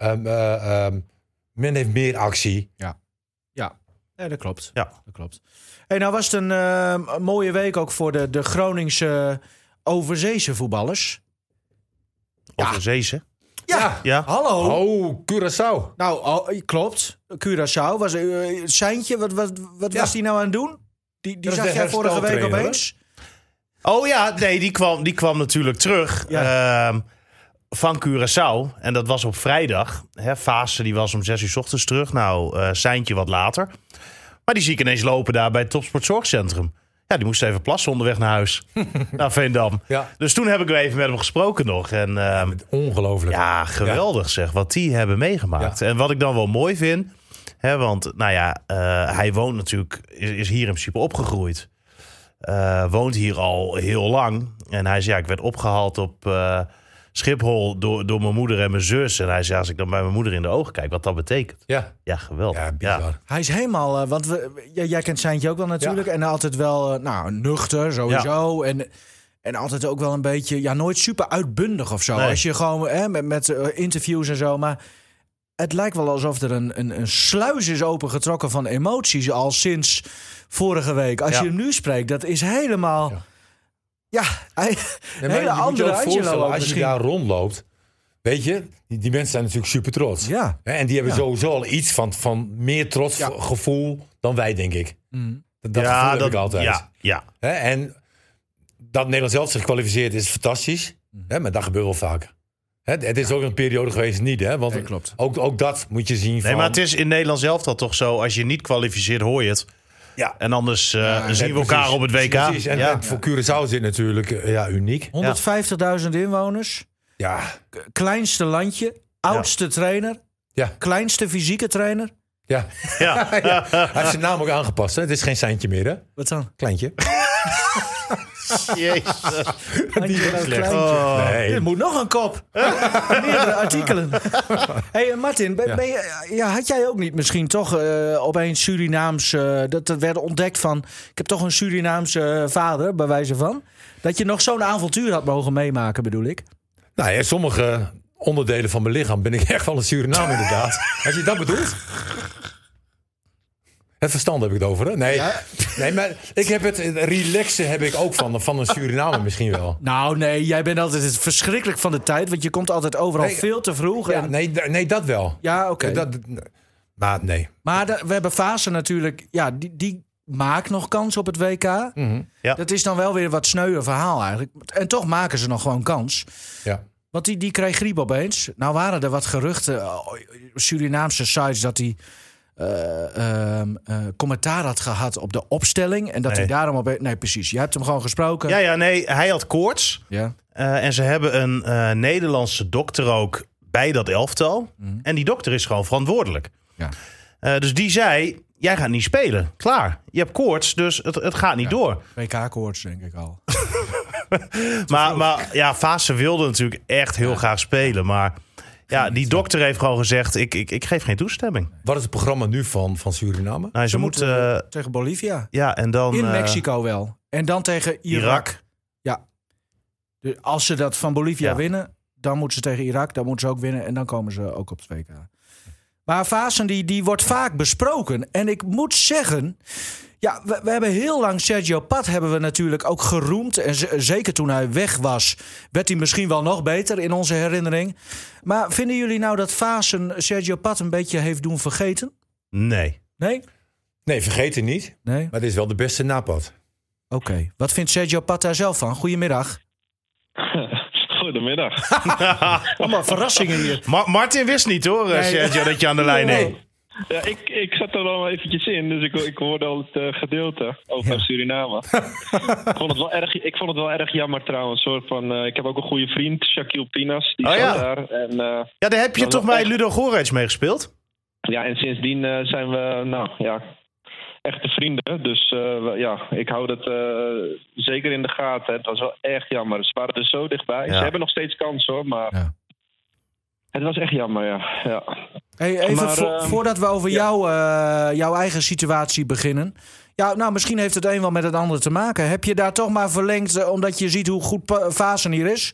men heeft meer actie. Ja, dat klopt. Ja. Dat klopt. Hey, nou was het een mooie week ook voor de Groningse overzeese voetballers. Overzeese? Ja. Hallo. Oh, Curaçao. Nou, klopt. Curaçao. Was Seintje, wat was die nou aan het doen? Die zag jij vorige week opeens? Oh ja, nee, die kwam natuurlijk terug van Curaçao. En dat was op vrijdag. Fase die was om 6 uur 's ochtends terug. Nou, Seintje wat later. Maar die zie ik ineens lopen daar bij het Topsportzorgcentrum. Ja, die moest even plassen onderweg naar huis. Naar Veendam. Ja. Dus toen heb ik weer even met hem gesproken nog. En, ongelooflijk. Ja, geweldig zeg. Wat die hebben meegemaakt. Ja. En wat ik dan wel mooi vind. Want hij woont natuurlijk, is hier in principe opgegroeid. Woont hier al heel lang. En hij zei, ik werd opgehaald op Schiphol door mijn moeder en mijn zus. En hij zei, als ik dan bij mijn moeder in de ogen kijk, wat dat betekent. Ja, geweldig. Ja, bizar. Ja. Hij is helemaal, want jij kent Seintje ook wel natuurlijk. Ja. En altijd wel, nuchter sowieso. Ja. En altijd ook wel een beetje, nooit super uitbundig of zo. Nee. Als je gewoon met interviews en zo, maar het lijkt wel alsof er een sluis is opengetrokken van emoties al sinds vorige week. Als je hem nu spreekt, dat is helemaal een hele andere Angelo. Als je daar rondloopt, weet je, die mensen zijn natuurlijk super trots. Ja. En die hebben sowieso al iets van meer trots gevoel dan wij, denk ik. Dat gevoel heb ik altijd. Ja. En dat Nederland zelf zich kwalificeert is fantastisch. Maar dat gebeurt wel vaker. Het is ook een periode geweest niet, hè? Want klopt. Ook dat moet je zien. Nee, maar het is in Nederland zelf dat toch zo. Als je niet kwalificeert, hoor je het. Ja. En anders zien we elkaar op het WK. Precies. En voor Curaçao is dit natuurlijk uniek. 150.000 inwoners. Ja. Kleinste landje. Oudste trainer. Ja. Kleinste fysieke trainer. Ja. Hij heeft zijn naam ook aangepast. Hè? Het is geen Seintje meer, hè? Wat dan? Kleintje. Jezus. Nee. Dit moet nog een kop. Meerdere artikelen. Hey Martin, had jij ook niet misschien toch opeens Surinaams... dat er werd ontdekt van... ik heb toch een Surinaamse vader, bij wijze van... dat je nog zo'n avontuur had mogen meemaken, bedoel ik? Nou ja, sommige onderdelen van mijn lichaam ben ik echt wel een Surinaam inderdaad. Als je dat bedoelt... Het verstand heb ik het over, hè? Nee, maar ik heb het relaxen heb ik ook van een Surinamer misschien wel. Nou, nee, jij bent altijd verschrikkelijk van de tijd, want je komt altijd overal veel te vroeg. Ja, nee, dat wel. Ja, oké. Maar nee. Maar we hebben Fase natuurlijk, die maakt nog kans op het WK. Mm-hmm. Ja. Dat is dan wel weer een wat sneuwer verhaal eigenlijk. En toch maken ze nog gewoon kans. Ja. Want die kreeg griep opeens. Nou waren er wat geruchten, Surinaamse sites, dat hij... commentaar had gehad op de opstelling. En dat hij daarom nee, precies. Je hebt hem gewoon gesproken. Hij had koorts. Ja. En ze hebben een Nederlandse dokter ook bij dat elftal. En die dokter is gewoon verantwoordelijk. Ja. Dus die zei, jij gaat niet spelen. Klaar. Je hebt koorts, dus het gaat niet door. WK-koorts denk ik al. maar Fase wilde natuurlijk echt heel graag spelen. Maar Ja, die dokter heeft gewoon gezegd, ik geef geen toestemming. Wat is het programma nu van Suriname? Nou, ze moeten tegen Bolivia. Ja, en dan... In Mexico wel. En dan tegen Irak. Ja. Dus als ze dat van Bolivia winnen, dan moeten ze tegen Irak. Dan moeten ze ook winnen en dan komen ze ook op het WK. Maar Vaassen, die wordt vaak besproken. En ik moet zeggen... Ja, we hebben heel lang Sergio Pat hebben we natuurlijk ook geroemd. En zeker toen hij weg was, werd hij misschien wel nog beter in onze herinnering. Maar vinden jullie nou dat Vaassen Sergio Pat een beetje heeft doen vergeten? Nee. Nee? Nee, vergeten niet. Nee? Maar het is wel de beste na Pat. Oké. Wat vindt Sergio Pat daar zelf van? Goedemiddag. Goedemiddag. Allemaal verrassingen hier. Martin wist niet hoor, Sergio, dat je aan de lijn neemt. Ja, ik zat er al eventjes in, dus ik hoorde al het gedeelte over Suriname. Ik vond het wel erg jammer trouwens. Hoor. Ik heb ook een goede vriend, Shaquille Pinas, die zat daar. En, daar heb je toch bij Ludo Goretz mee gespeeld? Ja, en sindsdien zijn we echte vrienden. Dus ik hou dat zeker in de gaten. Het was wel echt jammer. Ze waren er zo dichtbij. Ze hebben nog steeds kans hoor, maar... Ja. Het was echt jammer, ja. Hey, even voordat we over jouw eigen situatie beginnen. Ja, nou, misschien heeft het een wel met het ander te maken. Heb je daar toch maar verlengd omdat je ziet hoe goed Vaassen hier is?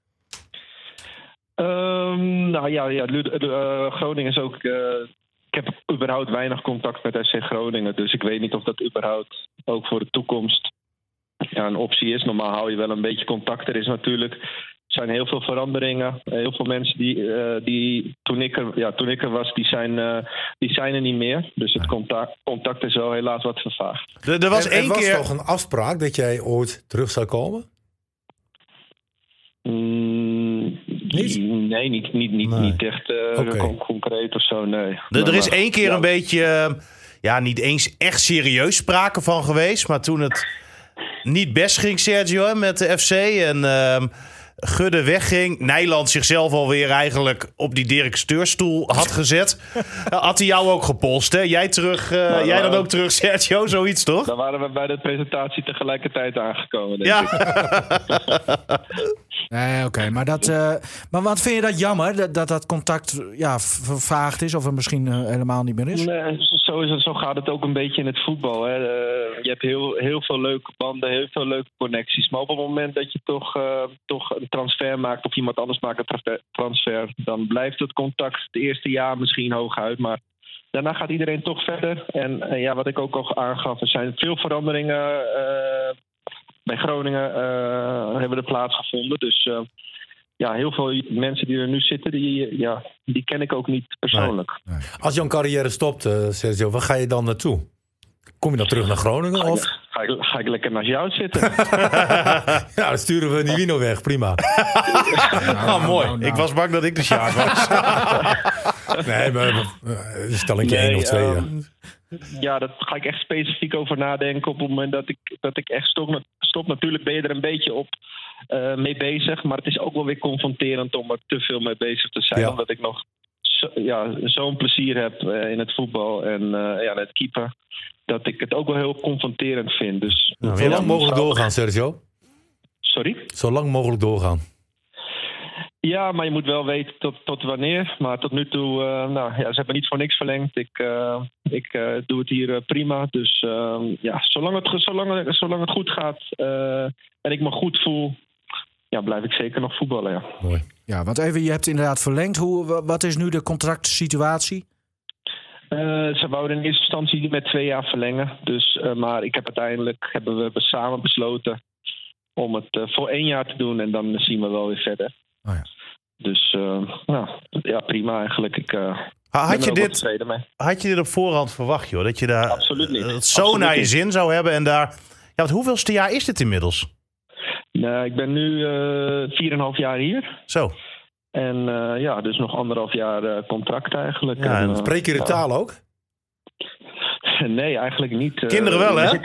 Groningen is ook... ik heb überhaupt weinig contact met FC Groningen. Dus ik weet niet of dat überhaupt ook voor de toekomst een optie is. Normaal hou je wel een beetje contact. Er is natuurlijk... Er zijn heel veel veranderingen. Heel veel mensen die toen ik er was, die zijn er niet meer. Dus het contact is wel helaas wat vervaagd. Er was één keer... Was toch een afspraak dat jij ooit terug zou komen? Niet? Nee, niet echt concreet of zo, nee. Er is één keer een beetje, niet eens echt serieus sprake van geweest. Maar toen het niet best ging, Sergio, met de FC en... Gudde wegging, Nijland zichzelf alweer eigenlijk op die directeurstoel had gezet. Had hij jou ook gepolst, hè? Jij dan ook terug, Sergio, zoiets toch? Dan waren we bij de presentatie tegelijkertijd aangekomen, denk ik. Nee, oké. Maar wat vind je dat jammer, dat contact vervaagd is of er misschien helemaal niet meer is? Nee, zo gaat het ook een beetje in het voetbal. Hè. Je hebt heel veel leuke banden, heel veel leuke connecties. Maar op het moment dat je toch een transfer maakt of iemand anders maakt een transfer, dan blijft het contact het eerste jaar misschien hooguit. Maar daarna gaat iedereen toch verder. En wat ik ook al aangaf, er zijn veel veranderingen bij Groningen hebben er plaatsgevonden. Dus heel veel mensen die er nu zitten, die ken ik ook niet persoonlijk. Nee. Als jouw carrière stopt, Sergio, waar ga je dan naartoe? Kom je dan terug naar Groningen? Ga ik lekker naast jou zitten? Ja, dan sturen we Nivino weg. Prima. Mooi. Nou. Ik was bang dat ik de Sjaak was. Nee, maar stel een keer 1 of 2. Ja, daar ga ik echt specifiek over nadenken op het moment dat ik echt stop. Natuurlijk ben je er een beetje mee bezig. Maar het is ook wel weer confronterend om er te veel mee bezig te zijn. Ja. Omdat ik nog zo'n plezier heb in het voetbal en het keeper. Dat ik het ook wel heel confronterend vind. Dus zo lang mogelijk doorgaan, Sergio. Sorry? Zo lang mogelijk doorgaan. Ja, maar je moet wel weten tot wanneer. Maar tot nu toe, ze hebben niet voor niks verlengd. Ik doe het hier prima. Dus zolang het goed gaat en ik me goed voel, blijf ik zeker nog voetballen. Ja. Mooi. Ja, want even, je hebt inderdaad verlengd. Wat is nu de contractsituatie? Ze wouden in eerste instantie met 2 jaar verlengen. Dus, maar hebben we samen besloten om het voor 1 jaar te doen. En dan zien we wel weer verder. Oh ja. Dus prima eigenlijk. Had je dit op voorhand verwacht, joh? Dat je daar absoluut niet. Absoluut naar je zin zou hebben en daar... Ja, want hoeveelste jaar is dit inmiddels? Nou, ik ben nu 4,5 jaar hier. Zo. En dus nog 1,5 jaar contract eigenlijk. Ja, en spreek je de taal ook? Nee, eigenlijk niet. Kinderen wel, hè?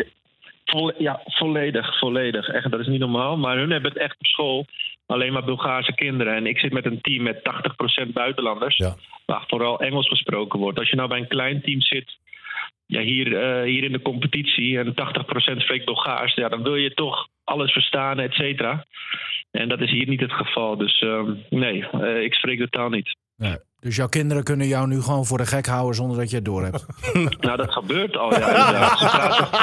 Volledig. Echt, dat is niet normaal. Maar hun hebben het echt op school. Alleen maar Bulgaarse kinderen. En ik zit met een team met 80% buitenlanders. Ja. Waar vooral Engels gesproken wordt. Als je nou bij een klein team zit, hier in de competitie, en 80% spreekt Bulgaars, dan wil je toch alles verstaan, et cetera. En dat is hier niet het geval. Dus nee, ik spreek de taal niet. Nee. Dus jouw kinderen kunnen jou nu gewoon voor de gek houden zonder dat je het door hebt. Nou, dat gebeurt al, ja. Ze praten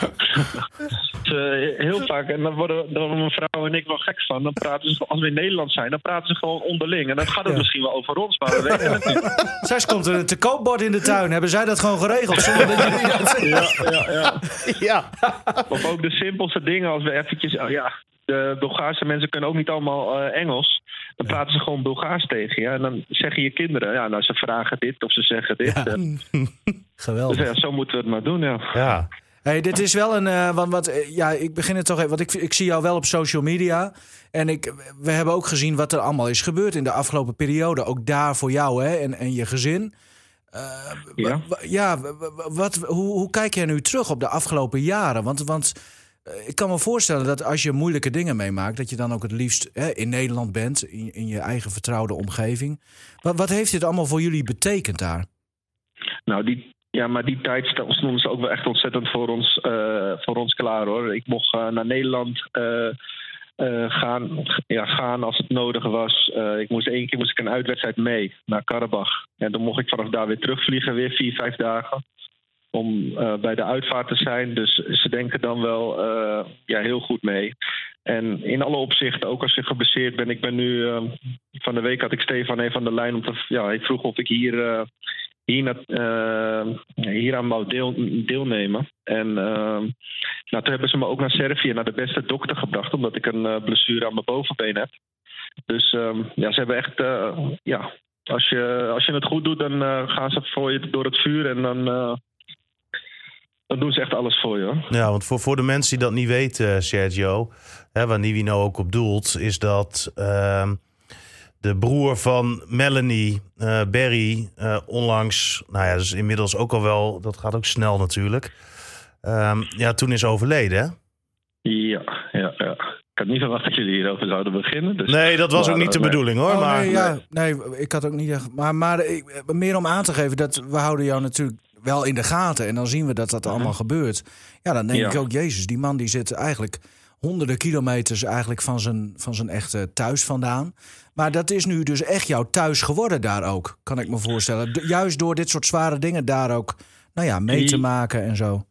heel vaak, en dan worden mijn vrouw en ik wel gek van. Dan praten ze, als we in Nederland zijn, dan praten ze gewoon onderling. En dan gaat het misschien wel over ons, maar we weten het niet. Zij komt er een te koopbord in de tuin. Hebben zij dat gewoon geregeld? Zonder dat jullie dat... Ja. Of ook de simpelste dingen als we eventjes... de Bulgaarse mensen kunnen ook niet allemaal Engels. Dan praten ze gewoon Bulgaars tegen je. En dan zeggen je kinderen, ze vragen dit of ze zeggen dit. Ja. Geweldig. Dus zo moeten we het maar doen, Ja. Hey, dit is wel een... ik begin het toch even... Want ik zie jou wel op social media. En we hebben ook gezien wat er allemaal is gebeurd in de afgelopen periode. Ook daar voor jou en je gezin. Hoe kijk jij nu terug op de afgelopen jaren? Want ik kan me voorstellen dat als je moeilijke dingen meemaakt... dat je dan ook het liefst in Nederland bent, in je eigen vertrouwde omgeving. Wat heeft dit allemaal voor jullie betekend daar? Nou, die tijd stonden ze ook wel echt ontzettend voor ons klaar, hoor. Ik mocht naar Nederland gaan als het nodig was. Eén keer moest ik een uitwedstrijd mee naar Karabach. En dan mocht ik vanaf daar weer terugvliegen, weer 4-5 dagen... om bij de uitvaart te zijn. Dus ze denken dan wel heel goed mee. En in alle opzichten, ook als je geblesseerd bent... Ik ben nu... van de week had ik Stefan even aan de lijn. Hij vroeg of ik hier aan wou deelnemen. En toen hebben ze me ook naar Servië, naar de beste dokter gebracht... omdat ik een blessure aan mijn bovenbeen heb. Dus ze hebben echt... als je het goed doet, dan gaan ze voor je door het vuur... en dan doen ze echt alles voor je, hoor. Ja, want voor de mensen die dat niet weten, Sergio... waar Nivino ook op doelt... is dat de broer van Melanie, Barry... onlangs, dus inmiddels ook al wel... dat gaat ook snel natuurlijk... toen is overleden, hè? Ja. Ik had niet verwacht dat jullie hierover zouden beginnen. Dus... Nee, dat was ook niet de bedoeling, hoor. Nee, ik had ook niet echt... Maar meer om aan te geven dat we houden jou natuurlijk... wel in de gaten. En dan zien we dat allemaal gebeurt. Ja, dan denk ik ook, Jezus, die man die zit eigenlijk honderden kilometers eigenlijk van zijn echte thuis vandaan. Maar dat is nu dus echt jouw thuis geworden daar ook, kan ik me voorstellen. Juist door dit soort zware dingen daar ook mee te maken en zo.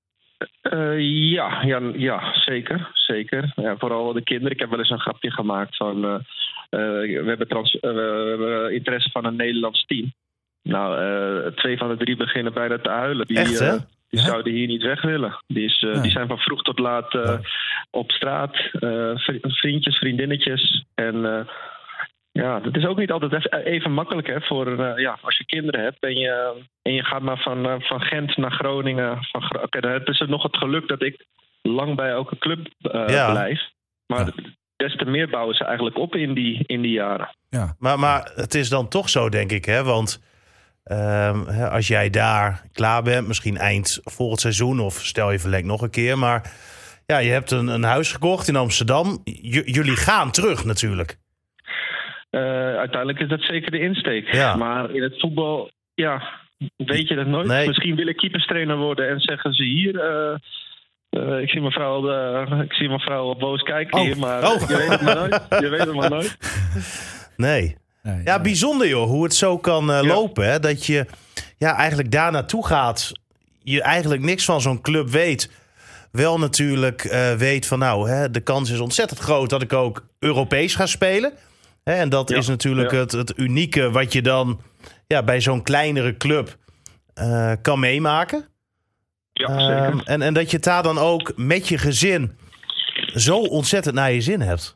Zeker. Ja, vooral de kinderen. Ik heb wel eens een grapje gemaakt van... we hebben interesse van een Nederlands team. Nou, 2 van de 3 beginnen bijna te huilen. Echt, hè? Die zouden hier niet weg willen. Die zijn van vroeg tot laat op straat. Vriendjes, vriendinnetjes. En dat is ook niet altijd even makkelijk, hè? Als je kinderen hebt en je gaat maar van Gent naar Groningen. Het is nog het geluk dat ik lang bij elke club blijf. Maar des te meer bouwen ze eigenlijk op in die jaren. Ja. Maar het is dan toch zo, denk ik, hè? Want... als jij daar klaar bent, misschien eind volgend seizoen... of stel je verlengt nog een keer. Maar je hebt een huis gekocht in Amsterdam. Jullie gaan terug natuurlijk. Uiteindelijk is dat zeker de insteek. Ja. Maar in het voetbal, weet je dat nooit. Nee. Misschien wil ik keeperstrainer worden en zeggen ze hier... ik zie mijn vrouw boos kijken hier, maar je weet het maar nooit. Nee. Ja, bijzonder joh, hoe het zo kan lopen. Hè? Dat je eigenlijk daar naartoe gaat. Je eigenlijk niks van zo'n club weet. Wel natuurlijk weet van de kans is ontzettend groot dat ik ook Europees ga spelen. Hè? En dat is natuurlijk het unieke wat je dan bij zo'n kleinere club kan meemaken. Ja, zeker. En dat je het daar dan ook met je gezin zo ontzettend naar je zin hebt.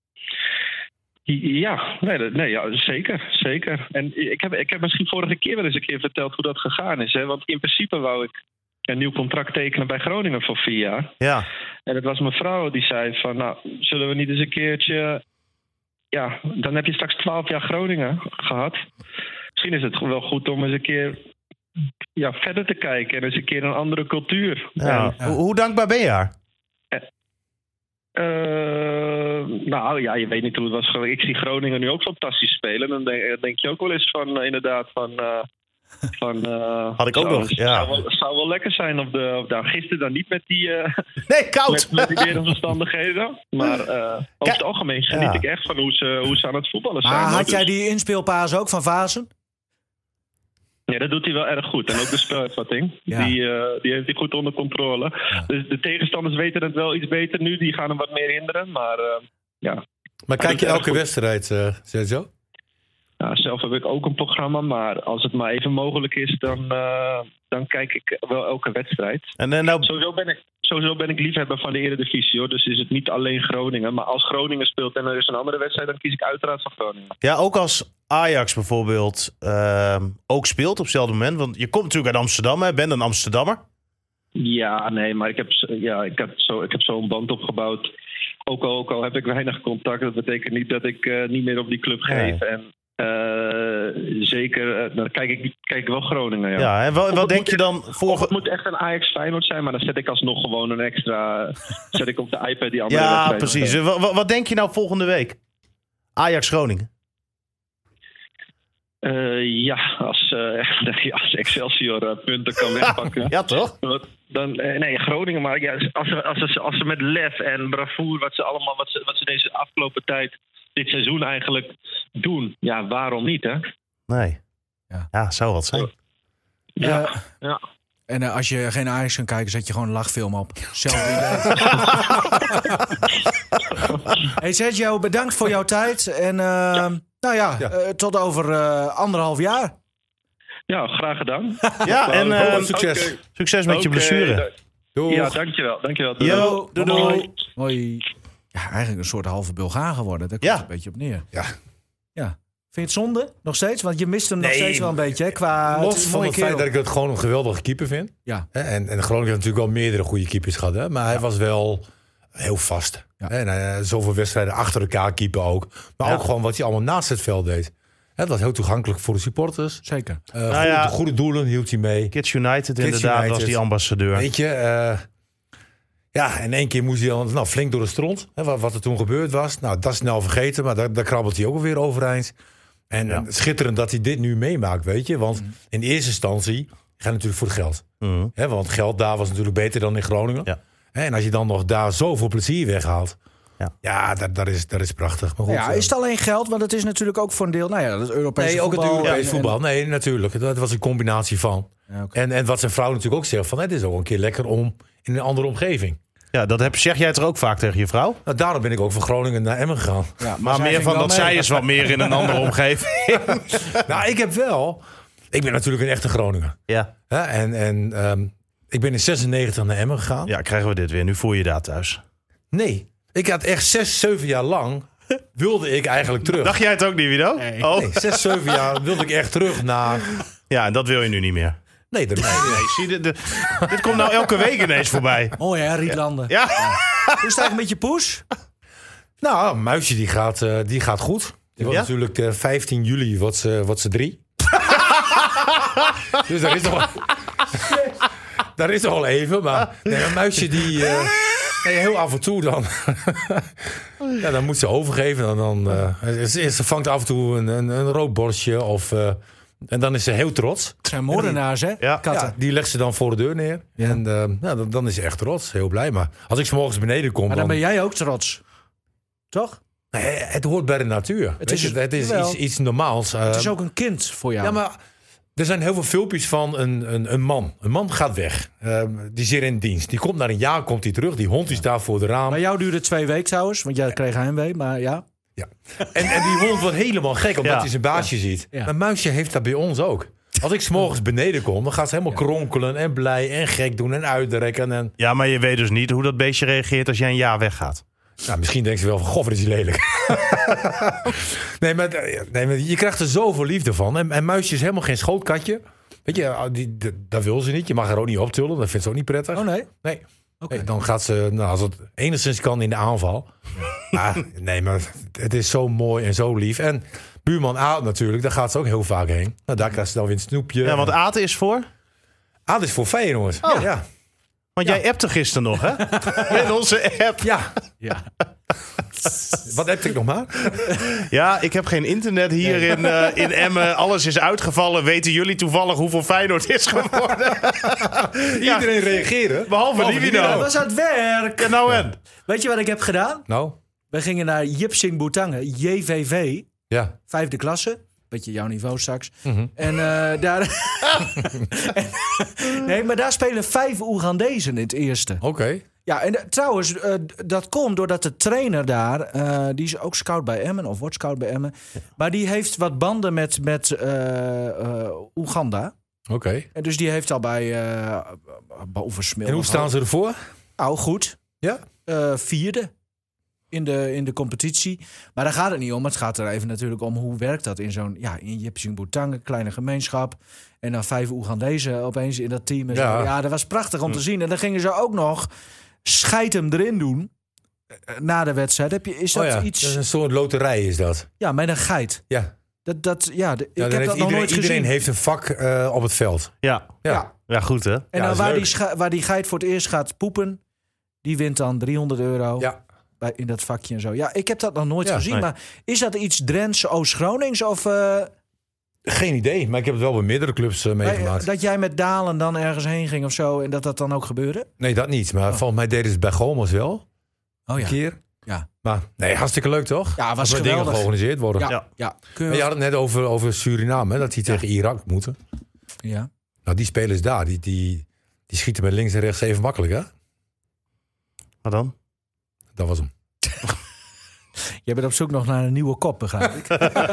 Ja, zeker. En ik heb misschien vorige keer wel eens een keer verteld hoe dat gegaan is. Hè? Want in principe wou ik een nieuw contract tekenen bij Groningen voor 4 jaar. Ja. En het was mijn vrouw die zei van... zullen we niet eens een keertje... Ja, dan heb je straks 12 jaar Groningen gehad. Misschien is het wel goed om eens een keer verder te kijken. En eens een keer een andere cultuur. Ja. Hoe dankbaar ben je haar? Je weet niet hoe het was. Ik zie Groningen nu ook fantastisch spelen. Dan denk je ook wel eens van, inderdaad, van... Had ik ook nog, ja. Zou wel lekker zijn op gisteren dan niet met die... Nee, koud! Met die weersomstandigheden. Maar over het algemeen geniet ik echt van hoe ze aan het voetballen zijn. Maar had jij die inspeelpaas ook van Vaassen? Ja, dat doet hij wel erg goed. En ook de speluitvatting. Ja. Die heeft hij goed onder controle. Ja. Dus de tegenstanders weten het wel iets beter nu. Die gaan hem wat meer hinderen. Maar ja. Maar kijk je elke wedstrijd, Sergio? Ja, zelf heb ik ook een programma. Maar als het maar even mogelijk is, dan kijk ik wel elke wedstrijd. En nou... Sowieso ben ik liefhebber van de Eredivisie, hoor. Dus is het niet alleen Groningen. Maar als Groningen speelt en er is een andere wedstrijd, dan kies ik uiteraard van Groningen. Ja, ook als Ajax bijvoorbeeld ook speelt op hetzelfde moment. Want je komt natuurlijk uit Amsterdam, hè? Bent een Amsterdammer. Ja, nee, maar ik heb zo'n band opgebouwd. Ook al heb ik weinig contact. Dat betekent niet dat ik niet meer op die club geef. Nee. En zeker, dan kijk ik wel Groningen. Ja, ja, en wat denk je dan? Het moet echt een Ajax Feyenoord zijn, maar dan zet ik alsnog gewoon een extra. Zet ik op de iPad die andere wedstrijd. Ja, precies. Wat denk je nou volgende week? Ajax Groningen. Als Excelsior punten kan wegpakken. Ja, toch? Nee, Groningen. Maar ja, als ze met lef en bravoure, wat ze deze afgelopen tijd, dit seizoen eigenlijk doen. Ja, waarom niet, hè? Nee. Ja, zou wat zijn. Ja. En als je geen Ajax kan kijken, zet je gewoon een lachfilm op. Zelfde idee. Hey Sergio, bedankt voor jouw tijd. En tot over 1,5 jaar. Ja, graag gedaan. Ja, en succes. Okay. Succes met je blessure. Doeg. Ja, dankjewel. Yo, doei. Hoi. Ja, eigenlijk een soort halve Bulgaar geworden. Daar komt het een beetje op neer. Ja. Vind je het zonde? Nog steeds? Want je mist hem nog steeds wel een beetje. Hè? Los van het feit dat ik het gewoon een geweldige keeper vind. Ja. En Groningen heeft natuurlijk wel meerdere goede keepers gehad. Hè? Maar hij was wel heel vast. Ja. En zoveel wedstrijden achter elkaar keeper ook. Maar ook gewoon wat hij allemaal naast het veld deed. Het was heel toegankelijk voor de supporters. Zeker. Goede doelen hield hij mee. Kids United was die ambassadeur. Weet je... in 1 keer moest hij dan flink door de stront. Hè, wat er toen gebeurd was. Nou, dat is snel vergeten. Maar daar krabbelt hij ook alweer overeind. En schitterend dat hij dit nu meemaakt, weet je. Want in eerste instantie gaat natuurlijk voor het geld. Hè, want geld daar was natuurlijk beter dan in Groningen. Ja. En als je dan nog daar zoveel plezier weghaalt. Ja, dat is prachtig. Maar goed, is het alleen geld? Want het is natuurlijk ook voor een deel... dat Europese voetbal. Nee, ook het Europese voetbal. Nee, natuurlijk. Dat was een combinatie van. Ja, okay. En wat zijn vrouw natuurlijk ook zegt. Van, het is ook een keer lekker om in een andere omgeving. Ja, zeg jij het er ook vaak tegen je vrouw? Nou, daarom ben ik ook van Groningen naar Emmen gegaan. Ja, maar meer van dat zij is wat meer in een andere omgeving. Ik ben natuurlijk een echte Groninger. Ja. Ik ben in 96 naar Emmen gegaan. Ja, krijgen we dit weer. Nu voel je daar thuis. Nee, ik had echt 6-7 jaar lang wilde ik eigenlijk terug. Dacht jij het ook niet, Wido? Nee, 6-7 jaar wilde ik echt terug naar... Ja, en dat wil je nu niet meer. Nee, zie, dit komt nou elke week ineens voorbij. Mooi hè, Rietlanden. Ja. Hoe is het eigenlijk met je poes? Nou, Muisje die gaat goed. Die wordt natuurlijk 15 juli wordt ze 3. Dus daar is nog wel even. Maar een Muisje die... heel af en toe dan... dan moet ze overgeven. Ze vangt af en toe een rood borstje of... en dan is ze heel trots. Het zijn moordenaars, hè? Katten. Ja, die legt ze dan voor de deur neer. Ja. En dan is ze echt trots. Heel blij. Maar als ik 's morgens beneden kom... Maar dan ben jij ook trots. Toch? Nee, het hoort bij de natuur. Het is iets normaals. Het is ook een kind voor jou. Ja, maar er zijn heel veel filmpjes van een man. Een man gaat weg. Die zit in dienst. Die komt na een jaar komt hij terug. Die hond is daar voor de raam. Bij jou duurde 2 weken trouwens. Want jij kreeg heimwee. Maar ja. Ja. En die hond wordt helemaal gek omdat hij zijn baasje ziet. Ja. Maar Muisje heeft dat bij ons ook. Als ik 's morgens beneden kom, dan gaat ze helemaal kronkelen en blij en gek doen en uitrekken. Ja, maar je weet dus niet hoe dat beestje reageert als jij een jaar weggaat. Nou, misschien denkt ze wel van, goh, wat is hij lelijk. nee, maar je krijgt er zoveel liefde van. En Muisje is helemaal geen schootkatje. Weet je, dat wil ze niet. Je mag haar ook niet optillen. Dat vindt ze ook niet prettig. Oh nee? Nee. Okay. Dan gaat ze, als het enigszins kan, in de aanval. Nee, maar het is zo mooi en zo lief. En buurman Aad natuurlijk, daar gaat ze ook heel vaak heen. Nou, daar krijgt ze dan weer een snoepje. Ja, want Aad is voor? Aad is voor Feyenoord. Oh. Ja. Want jij appte gisteren nog, hè? In onze app. Ja. Wat heb ik nog maar? Ja, ik heb geen internet hier in Emmen. Alles is uitgevallen. Weten jullie toevallig hoeveel Feyenoord is geworden? Iedereen reageren. Behalve Livino. Dat was aan het werk. En nou en? Weet je wat ik heb gedaan? Nou, We gingen naar Jipsing Boetangen, JVV, ja. 5e klasse. Beetje jouw niveau straks. Mm-hmm. En daar... nee, maar daar spelen 5 Oegandezen in het eerste. Oké. Ja, en trouwens, dat komt doordat de trainer daar... die is ook scout bij Emmen, of wordt scout bij Emmen. Maar die heeft wat banden met Oeganda. Oké. En dus die heeft al bij Boversmil... En hoe staan ze ervoor? Nou, goed. Ja. 4e. In de competitie. Maar daar gaat het niet om. Het gaat er even natuurlijk om hoe werkt dat in zo'n... Ja, in Jipsing Boetangen, kleine gemeenschap. En dan 5 Oegandezen opeens in dat team. En ja, dat was prachtig om te zien. En dan gingen ze ook nog scheid hem erin doen. Na de wedstrijd. Is dat iets... Dat is een soort loterij is dat. Ja, met een geit. Ja. Ik heb dat nog nooit gezien. Iedereen heeft een vak op het veld. Ja, goed hè? En dan waar die geit voor het eerst gaat poepen... die wint dan €300. Ja. In dat vakje en zo. Ja, ik heb dat nog nooit gezien. Nee. Maar is dat iets Drents, Oost-Gronings? Of Geen idee, maar ik heb het wel bij meerdere clubs meegemaakt. dat jij met Dalen dan ergens heen ging of zo... en dat dan ook gebeurde? Nee, dat niet. Maar volgens mij deden ze het bij Gomos wel. Oh ja. Een keer. Ja. Maar nee, hartstikke leuk toch? Ja, was als er geweldig. dingen georganiseerd worden. Ja. Maar je had het net over Suriname, hè, dat die tegen Irak moeten. Ja. Nou, die spelers daar, die schieten met links en rechts even makkelijk, hè? Wat dan? Dat was hem. Jij bent op zoek nog naar een nieuwe kop, begrijp ik.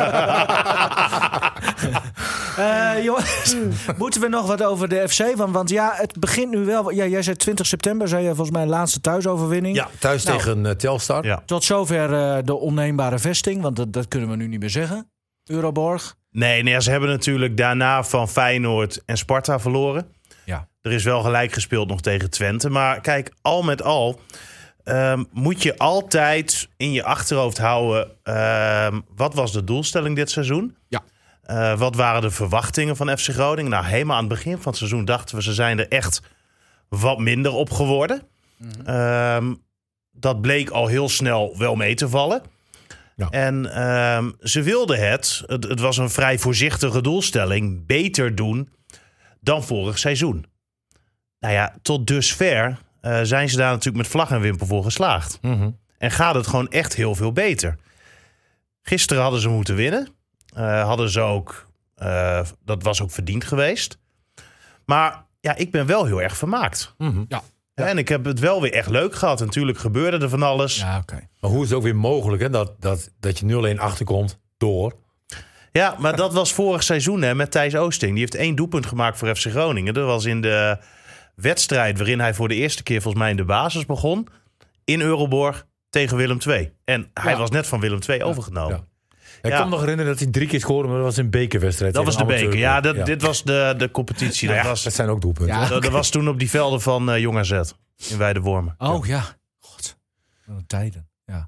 Jongens, moeten we nog wat over de FC? Want ja, het begint nu wel... Ja, jij zei 20 september, zei je volgens mij laatste thuisoverwinning. Ja, thuis tegen Telstar. Ja. Tot zover de onneembare vesting, want dat kunnen we nu niet meer zeggen. Euroborg. Nee, ze hebben natuurlijk daarna van Feyenoord en Sparta verloren. Ja. Er is wel gelijk gespeeld nog tegen Twente. Maar kijk, al met al... moet je altijd in je achterhoofd houden... wat was de doelstelling dit seizoen? Ja. Wat waren de verwachtingen van FC Groningen? Nou, helemaal aan het begin van het seizoen dachten we... ze zijn er echt wat minder op geworden. Mm-hmm. Dat bleek al heel snel wel mee te vallen. Ja. En ze wilden het was een vrij voorzichtige doelstelling... beter doen dan vorig seizoen. Nou ja, tot dusver... zijn ze daar natuurlijk met vlag en wimpel voor geslaagd. Mm-hmm. En gaat het gewoon echt heel veel beter. Gisteren hadden ze moeten winnen. Hadden ze ook... dat was ook verdiend geweest. Maar ja, ik ben wel heel erg vermaakt. Mm-hmm. Ja. En ik heb het wel weer echt leuk gehad. En natuurlijk gebeurde er van alles. Ja, okay. Maar hoe is het ook weer mogelijk hè, dat je 0-1 achterkomt door... Ja, maar dat was vorig seizoen hè, met Thijs Oosting. Die heeft 1 doelpunt gemaakt voor FC Groningen. Dat was in de... wedstrijd waarin hij voor de eerste keer volgens mij in de basis begon. In Euroborg tegen Willem II. En hij was net van Willem II overgenomen. Ja. Ik kan me nog herinneren dat hij 3 keer scoorde, maar dat was een bekerwedstrijd. Dat was de beker. Ja, ja, dit was de competitie. Dat zijn ook doelpunten. Ja, dat was toen op die velden van Jong AZ in Weidewormen. Oh ja. God. Wat een tijden. Ja.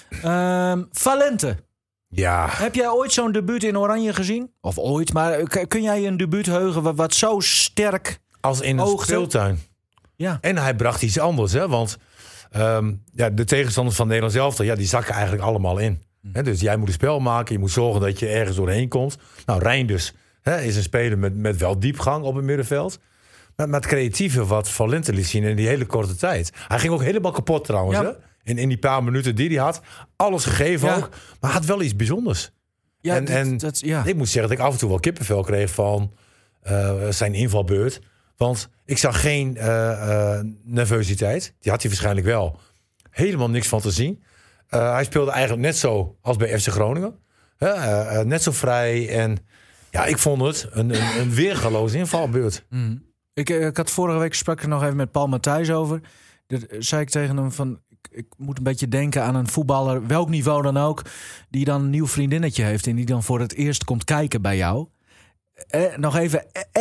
Valente. Ja. Heb jij ooit zo'n debuut in Oranje gezien? Of ooit, maar kun jij een debuut heugen wat zo sterk... Als in een speeltuin. Ja. En hij bracht iets anders, hè? Want de tegenstanders van Nederland zelf, die zakken eigenlijk allemaal in. Dus jij moet een spel maken, je moet zorgen dat je ergens doorheen komt. Nou, Reinders is een speler met wel diepgang op het middenveld. Maar het creatieve wat Valente liet zien in die hele korte tijd. Hij ging ook helemaal kapot trouwens, hè? In die paar minuten die hij had. Alles gegeven ook. Maar had wel iets bijzonders. Ja, ik moet zeggen dat ik af en toe wel kippenvel kreeg van zijn invalbeurt. Want ik zag geen nervositeit. Die had hij waarschijnlijk wel. Helemaal niks van te zien. Hij speelde eigenlijk net zo als bij FC Groningen. Net zo vrij. En ja, ik vond het een weergaloze invalbeurt. Mm. Ik had vorige week sprak ik nog even met Paul Matthijs over. Dat zei ik tegen hem van... Ik moet een beetje denken aan een voetballer, welk niveau dan ook... die dan een nieuw vriendinnetje heeft... en die dan voor het eerst komt kijken bij jou... nog even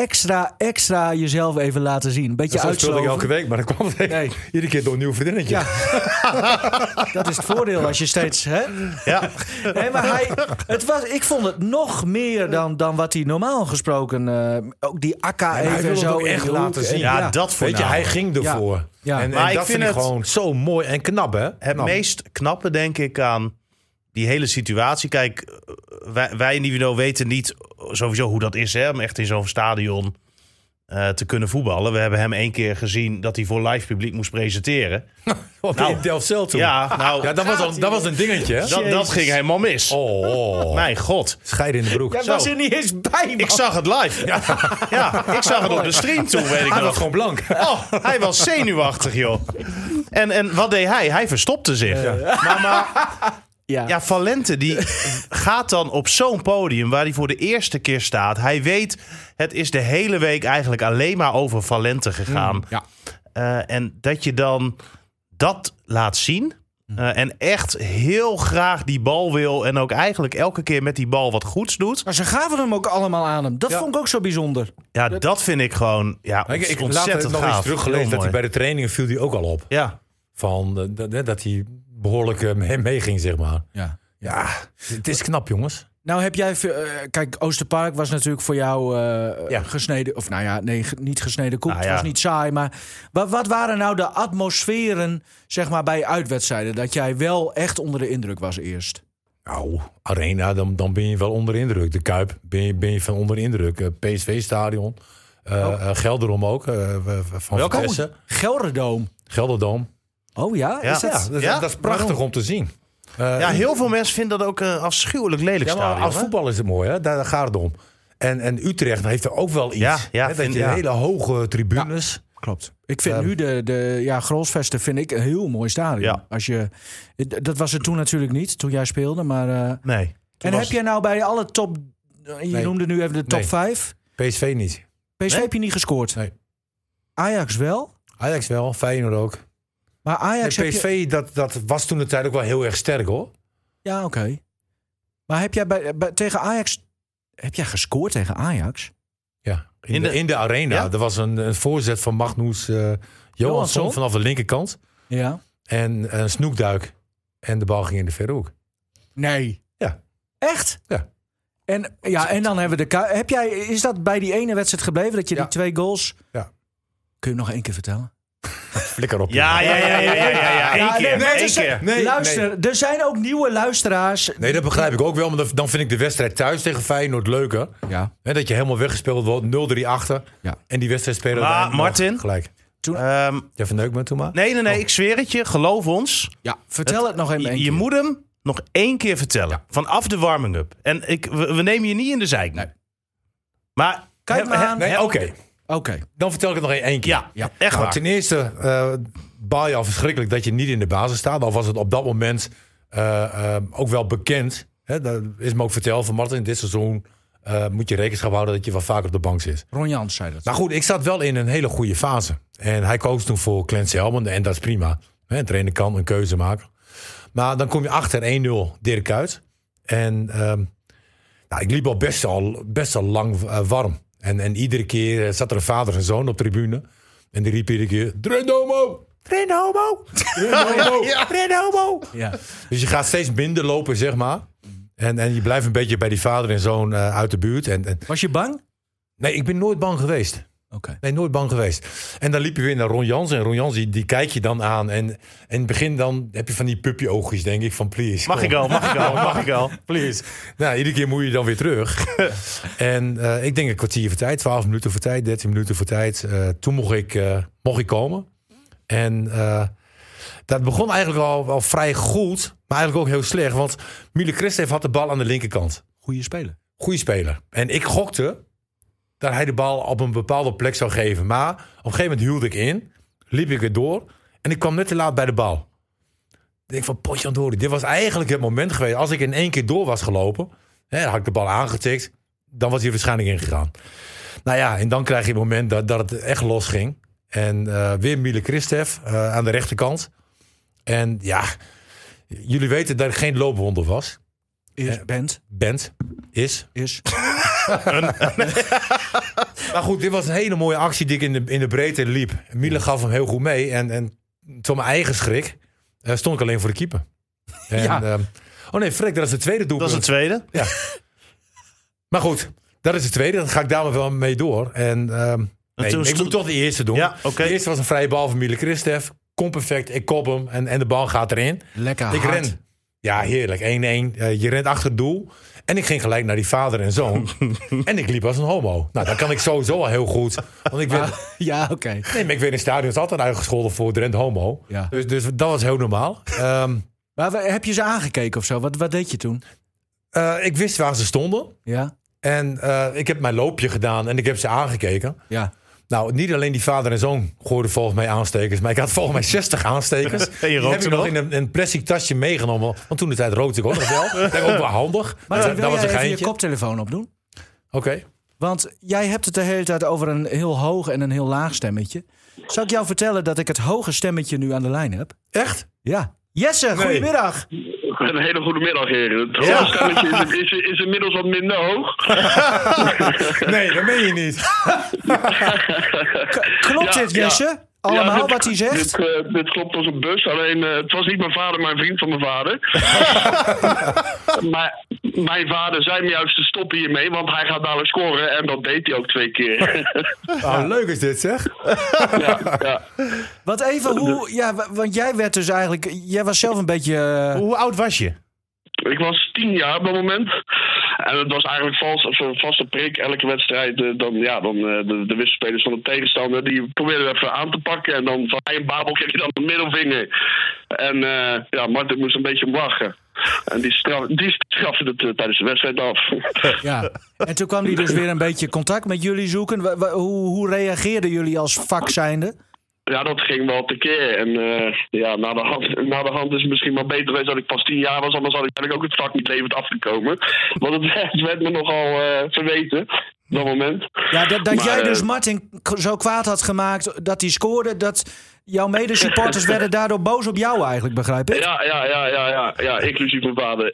extra jezelf even laten zien. Een beetje Dat speelde ik uitsloven. elke week, maar dan kwam het iedere keer door een nieuw vriendinnetje. Ja. Dat is het voordeel als je steeds... Hè? Ja. Nee, maar ik vond het nog meer dan wat hij normaal gesproken... ook die akka Hij even wil het zo ook in echt de laten hoek. zien. Ja, dat Weet je, hij ging ervoor. Ja. En Maar ik dat vind vind ik het- gewoon zo mooi en knap, hè? Het Knap. meest knappe, denk ik, aan die hele situatie. Kijk, wij individueel weten niet sowieso hoe dat is, hè, om echt in zo'n stadion te kunnen voetballen. We hebben hem 1 keer gezien dat hij voor live publiek moest presenteren. In Delfzijl toen. Ja, nou, Ja, dat was een dingetje, hè? dat ging helemaal mis. Oh. Mijn god. Scheiden in de broek. Jij Zo. was er niet eens bij, man. Ik zag het live. Ja, ik zag het op de stream toen, weet ik Hij was nog. gewoon blank. Oh, hij was zenuwachtig, joh. En wat deed hij? Hij verstopte zich. Maar ja, Valente die gaat dan op zo'n podium waar hij voor de eerste keer staat. Hij weet, het is de hele week eigenlijk alleen maar over Valente gegaan. En dat je dan dat laat zien. En echt heel graag die bal wil. En ook eigenlijk elke keer met die bal wat goeds doet. Maar ze gaven hem ook allemaal aan hem. Dat vond ik ook zo bijzonder. Ja, dat vind ik gewoon Ik later ontzettend nog gaaf. eens teruggelezen Heel dat hij mooi. bij de trainingen viel hij ook al op. Ja. Van, dat hij behoorlijk meeging, zeg maar. Ja. Ja, het is knap, jongens. Nou heb jij... kijk, Oosterpark was natuurlijk voor jou gesneden... Of nou ja, nee, niet gesneden koek. Nou Het ja. was niet saai. Maar wat waren nou de atmosferen, zeg maar, bij uitwedstrijden? Dat jij wel echt onder de indruk was eerst? Nou, Arena, dan ben je wel onder de indruk. De Kuip ben je van onder de indruk. PSV-stadion. Gelderom ook. Van Welke? Vitesse. Gelderdoom. Gelderdoom. Oh ja? Ja. Is dat... Ja? Dat is prachtig om te zien. Ja, heel veel mensen vinden dat ook een afschuwelijk lelijk Ja, maar stadion. als hè? voetbal is het mooi, hè? Daar gaat het om. En Utrecht heeft er ook wel iets. Ja, hè? Dat je hele hoge tribunes. Klopt. Ik vind nu de Grolsvesten vind ik een heel mooi stadion. Ja. Dat was het toen natuurlijk niet, toen jij speelde. Maar, Nee. en heb jij nou bij alle top... Je Nee. noemde nu even de top Nee. 5. PSV niet. PSV Nee? heb je niet gescoord. Nee. Ajax wel. Ajax wel, Feyenoord ook. Maar Ajax heb je... PSV, dat was toen de tijd ook wel heel erg sterk, hoor. Ja, oké. Maar heb jij tegen Ajax... Heb jij gescoord tegen Ajax? Ja, in de arena. Ja? Er was een voorzet van Magnus Johansson vanaf de linkerkant. Ja. En een snoekduik. En de bal ging in de verre hoek. Nee. Ja. Echt? Ja. En dan hebben we de... Is dat bij die ene wedstrijd gebleven? Dat je Ja. die 2 goals... Ja. Kun je hem nog 1 keer vertellen? Flikker op. Ja. Eén keer. nee, Eén keer. Nee, Luister, er zijn ook nieuwe luisteraars. Nee, dat begrijp ik ook wel. Maar dan vind ik de wedstrijd thuis tegen Feyenoord leuker. Ja. Hè, dat je helemaal weggespeeld wordt, 0-3 achter. Ja. En die wedstrijd spelen Maar uiteindelijk nog Martin? gelijk. Jij verneukt me toen maar? Nee, ik zweer het je. Geloof ons. Ja, vertel het nog even één Je keer. moet hem nog 1 keer vertellen. Vanaf de warming-up. En we nemen je niet in de zeik. Nee. Maar... Kijk maar aan. Nee, oké. Oké. Dan vertel ik het nog één keer. Ja, echt Nou, waar. ten eerste baal je al verschrikkelijk dat je niet in de basis staat. Al was het op dat moment ook wel bekend. Hè, dat is me ook verteld van Martin. Dit seizoen moet je rekenschap houden dat je wat vaker op de bank zit. Ron Jans zei dat. Nou goed, ik zat wel in een hele goede fase. En hij koos toen voor Clancy Helmond. En dat is prima. Hè, een trainer kan een keuze maken. Maar dan kom je achter 1-0 Dirk Kuyt. En ik liep al best al lang warm. En iedere keer zat er een vader en zoon op de tribune. En die riep iedere keer... Drenomo! Drenomo! Drenomo! Drenomo! Ja. Dus je gaat steeds minder lopen, zeg maar. En je blijft een beetje bij die vader en zoon uit de buurt. Was je bang? Nee, ik ben nooit bang geweest. Oké. Nee, nooit bang geweest. En dan liep je weer naar Ron Jans. En Ron Jans, die kijk je dan aan. En in het begin dan heb je van die puppy-oogjes, denk ik. Van please. Mag ik al? Please. Nou, iedere keer moet je dan weer terug. En ik denk een kwartier voor tijd. 12 minuten voor tijd. 13 minuten voor tijd. Toen mocht ik komen. En dat begon eigenlijk al vrij goed. Maar eigenlijk ook heel slecht. Want Mile Christev had de bal aan de linkerkant. Goeie speler. Goeie speler. En ik gokte dat hij de bal op een bepaalde plek zou geven. Maar op een gegeven moment hield ik in. Liep ik weer door. En ik kwam net te laat bij de bal. Ik denk van, potjandori, dit was eigenlijk het moment geweest. Als ik in 1 keer door was gelopen, had ik de bal aangetikt. Dan was hij waarschijnlijk ingegaan. Nou ja, en dan krijg je het moment dat het echt los ging. En weer Mile Christev aan de rechterkant. En ja, jullie weten dat ik geen loopwonder was. Bent. Bent. Is. Maar goed, dit was een hele mooie actie die ik in de breedte liep. Miele gaf hem heel goed mee. En tot mijn eigen schrik stond ik alleen voor de keeper. En, oh nee, Freek, dat is het tweede doelpunt. Dat is het tweede. Ja. Maar goed, dat is het tweede. Dan ga ik daar maar wel mee door. En ik moet toch de eerste doen. Ja, okay. De eerste was een vrije bal van Miele Christef. Kom perfect, ik kop hem en de bal gaat erin. Lekker ik hard. ren. Ja, heerlijk. 1-1. Je rent achter het doel. En ik ging gelijk naar die vader en zoon. En ik liep als een homo. Nou, dat kan ik sowieso al heel goed. Want ik werd... Ja, oké. Nee, maar ik werd in het stadion altijd uitgescholden voor Drenthe homo. Ja. Dus dat was heel normaal. Maar heb je ze aangekeken of zo? Wat deed je toen? Ik wist waar ze stonden. Ja. En ik heb mijn loopje gedaan en ik heb ze aangekeken. Ja. Nou, niet alleen die vader en zoon gooiden volgens mij aanstekers. Maar ik had volgens mij 60 aanstekers. En je die heb ik nog nog? in een plastic tasje meegenomen. Want toen de tijd rookte ik ook nog wel. Dat is ook wel handig. Maar dat wil was jij een even je geintje. koptelefoon opdoen? Oké. Want jij hebt het de hele tijd over een heel hoog en een heel laag stemmetje. Zal ik jou vertellen dat ik het hoge stemmetje nu aan de lijn heb? Echt? Ja. Jesse, goedemiddag. Een hele goede middag, heren. Het hoge stemmetje is inmiddels wat minder hoog. Nee, dat meen je niet. Klopt dit, Jesse? Allemaal wat hij zegt? Dit klopt als een bus. Alleen, het was niet mijn vader, maar een vriend van mijn vader. Maar mijn vader zei me juist te stoppen hiermee, want hij gaat dadelijk scoren. En dat deed hij ook 2 keer. Leuk is dit, zeg. Ja. Want even hoe... Ja, want jij werd dus eigenlijk... Jij was zelf een beetje... Hoe oud was je? Ik was 10 jaar op dat moment. En het was eigenlijk een vaste prik. Elke wedstrijd, de wisselspelers van de tegenstander, die probeerden even aan te pakken. En dan van hij en Babel kreeg je dan de middelvinger. En Martin moest een beetje om lachen. En die strafte het tijdens de wedstrijd af. Ja. En toen kwam hij dus weer een beetje contact met jullie zoeken. Hoe reageerden jullie als vak zijnde? Ja, dat ging wel tekeer. En na de hand is het misschien wel beter geweest dat ik pas 10 jaar was. Anders had ik eigenlijk ook het vak niet levend afgekomen. Want het werd me nogal verweten op dat moment. Ja, dat jij dus Martin zo kwaad had gemaakt dat hij scoorde... dat jouw medesupporters werden daardoor boos op jou eigenlijk, begrijp ik? Ja, inclusief mijn vader.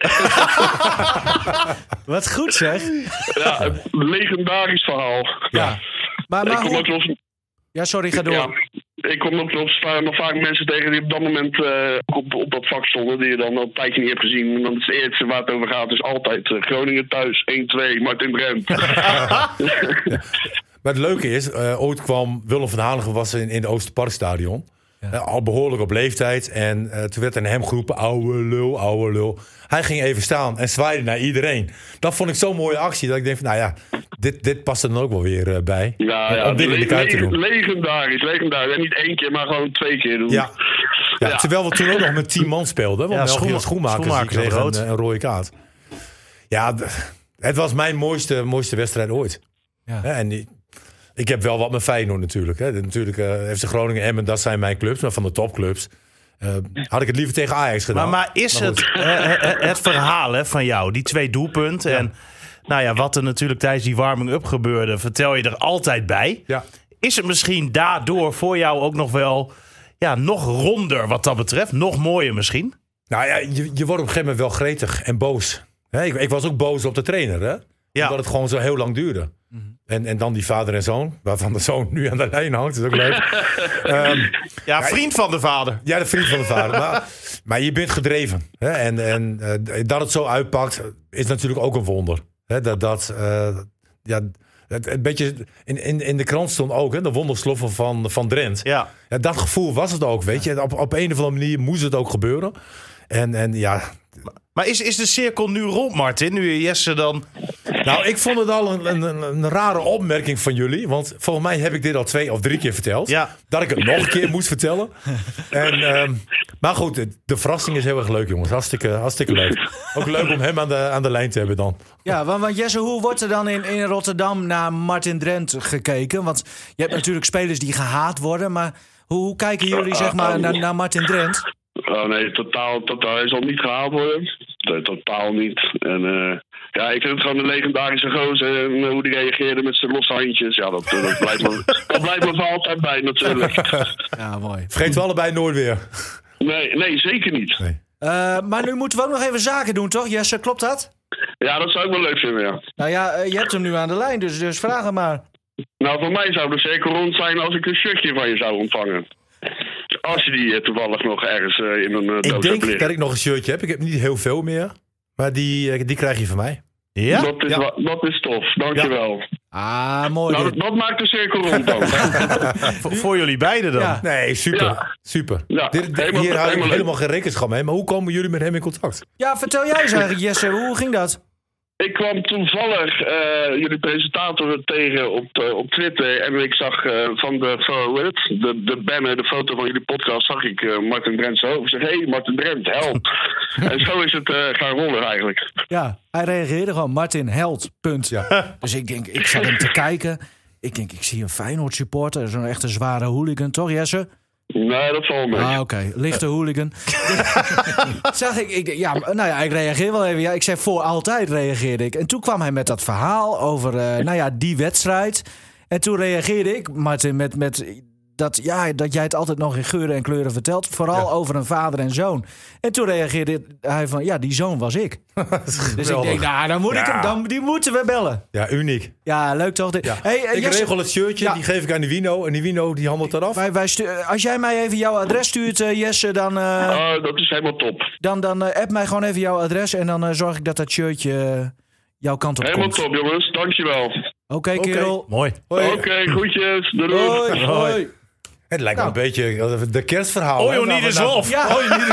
Wat goed zeg. Ja, een legendarisch verhaal. Ja. Maar hoe... Ja, sorry, ga door. Ja, ik kom nog vaak mensen tegen die op dat moment op dat vak stonden, die je dan al een tijdje niet hebt gezien. En dan is het eerste waar het over gaat, is altijd Groningen thuis, 1-2, Martin Drent. Maar het leuke is, ooit kwam Willem van Hanegem was in het Oosterparkstadion. Ja. Al behoorlijk op leeftijd. En toen werd er naar hem geroepen, ouwe lul. Hij ging even staan en zwaaide naar iedereen. Dat vond ik zo'n mooie actie, dat ik denk van, nou ja, dit past er dan ook wel weer bij. Ja, om dit in de Kuip te doen. Legendarisch. En niet 1 keer, maar gewoon 2 keer doen. Ja. Terwijl we toen ook nog met 10 man speelden. Want Melchior Schoenmakers kreeg een rode kaart. Ja, het was mijn mooiste wedstrijd ooit. Ja. En ik heb wel wat met Feyenoord natuurlijk. Natuurlijk FC Groningen, Emmen, dat zijn mijn clubs. Maar van de topclubs had ik het liever tegen Ajax gedaan. Maar is het verhaal van jou, die 2 doelpunten... Ja. En nou ja, wat er natuurlijk tijdens die warming-up gebeurde... vertel je er altijd bij. Ja. Is het misschien daardoor voor jou ook nog wel... nog ronder wat dat betreft? Nog mooier misschien? Nou ja, je wordt op een gegeven moment wel gretig en boos. Ik was ook boos op de trainer, hè? Ja. Omdat het gewoon zo heel lang duurde. Mm-hmm. En dan die vader en zoon, waarvan de zoon nu aan de lijn hangt. Dat is ook leuk. Vriend van de vader. Ja, de vriend van de vader. Maar je bent gedreven. Hè? En dat het zo uitpakt, is natuurlijk ook een wonder. Hè? Het beetje in de krant stond ook, hè, de wondersloffen van Drenthe. Ja. Ja, dat gevoel was het ook, weet je. Op een of andere manier moest het ook gebeuren. En ja... Maar is de cirkel nu rond, Martin? Nu Jesse dan... Nou, ik vond het al een rare opmerking van jullie. Want volgens mij heb ik dit al 2 of 3 keer verteld. Ja. Dat ik het nog een keer moest vertellen. Maar goed, de verrassing is heel erg leuk, jongens. Hartstikke leuk. Ook leuk om hem aan de lijn te hebben dan. Ja, want Jesse, hoe wordt er dan in Rotterdam naar Martin Drent gekeken? Want je hebt natuurlijk spelers die gehaat worden. Maar hoe kijken jullie zeg maar naar Martin Drent? Oh nee, totaal. Hij zal niet gehaald worden. Nee, totaal niet. En ik vind het gewoon een legendarische gozer. En hoe die reageerde met zijn losse handjes. Ja, dat blijft me voor altijd bij natuurlijk. Ja, mooi. Vergeet we allebei nooit weer. Nee, zeker niet. Nee. Maar nu moeten we ook nog even zaken doen, toch? Jesse, klopt dat? Ja, dat zou ik wel leuk vinden, ja. Nou ja, je hebt hem nu aan de lijn, dus vraag hem maar. Nou, voor mij zou de cirkel rond zijn als ik een shirtje van je zou ontvangen. Dus als je die toevallig nog ergens in een doos Ik hebt denk liggen. dat ik nog een shirtje heb. Ik heb niet heel veel meer. Maar die krijg je van mij. Ja? Dat is tof, dankjewel. Ah, mooi. Nou, dat maakt de cirkel rond dan. Voor jullie beiden dan. Ja. Nee, super. Ja. Super. Ja, Hier hou ik leuk. helemaal geen rekenschap mee. Maar hoe komen jullie met hem in contact? Ja, vertel jij eens eigenlijk, Jesse, hoe ging dat? Ik kwam toevallig jullie presentator tegen op Twitter. En ik zag van de banner, de foto van jullie podcast, zag ik Martin Drent zo. Ik zeg, hey, Martin Drent, help. En zo is het gaan rollen eigenlijk. Ja, hij reageerde gewoon, Martin, held, punt. Ja. Dus ik zat hem te kijken. Ik zie een Feyenoord supporter, zo'n echte zware hooligan, toch Jesse? Nee, dat zal wel mee. Oké. Lichte hooligan. Zag ik ik reageer wel even. Ja, ik zei voor altijd reageerde ik. En toen kwam hij met dat verhaal over die wedstrijd. En toen reageerde ik, Martin, met dat jij het altijd nog in geuren en kleuren vertelt. Vooral over een vader en zoon. En toen reageerde hij van, ja, die zoon was ik. Dus ik denk, die moeten we bellen. Ja, uniek. Ja, leuk toch? Ja. Hey, Ik Jesse, regel het shirtje, die geef ik aan die Wino. En die Wino die handelt eraf. als jij mij even jouw adres stuurt, Jesse, dan... Dat is helemaal top. Dan app mij gewoon even jouw adres en dan zorg ik dat shirtje jouw kant op Helemaal komt. top, jongens. Dankjewel. Oké, kerel. Mooi. Oké, groetjes. Doei. Hoi. Hoi. Het lijkt me een beetje de kerstverhaal. Oh, joh, niet is lof. Ja.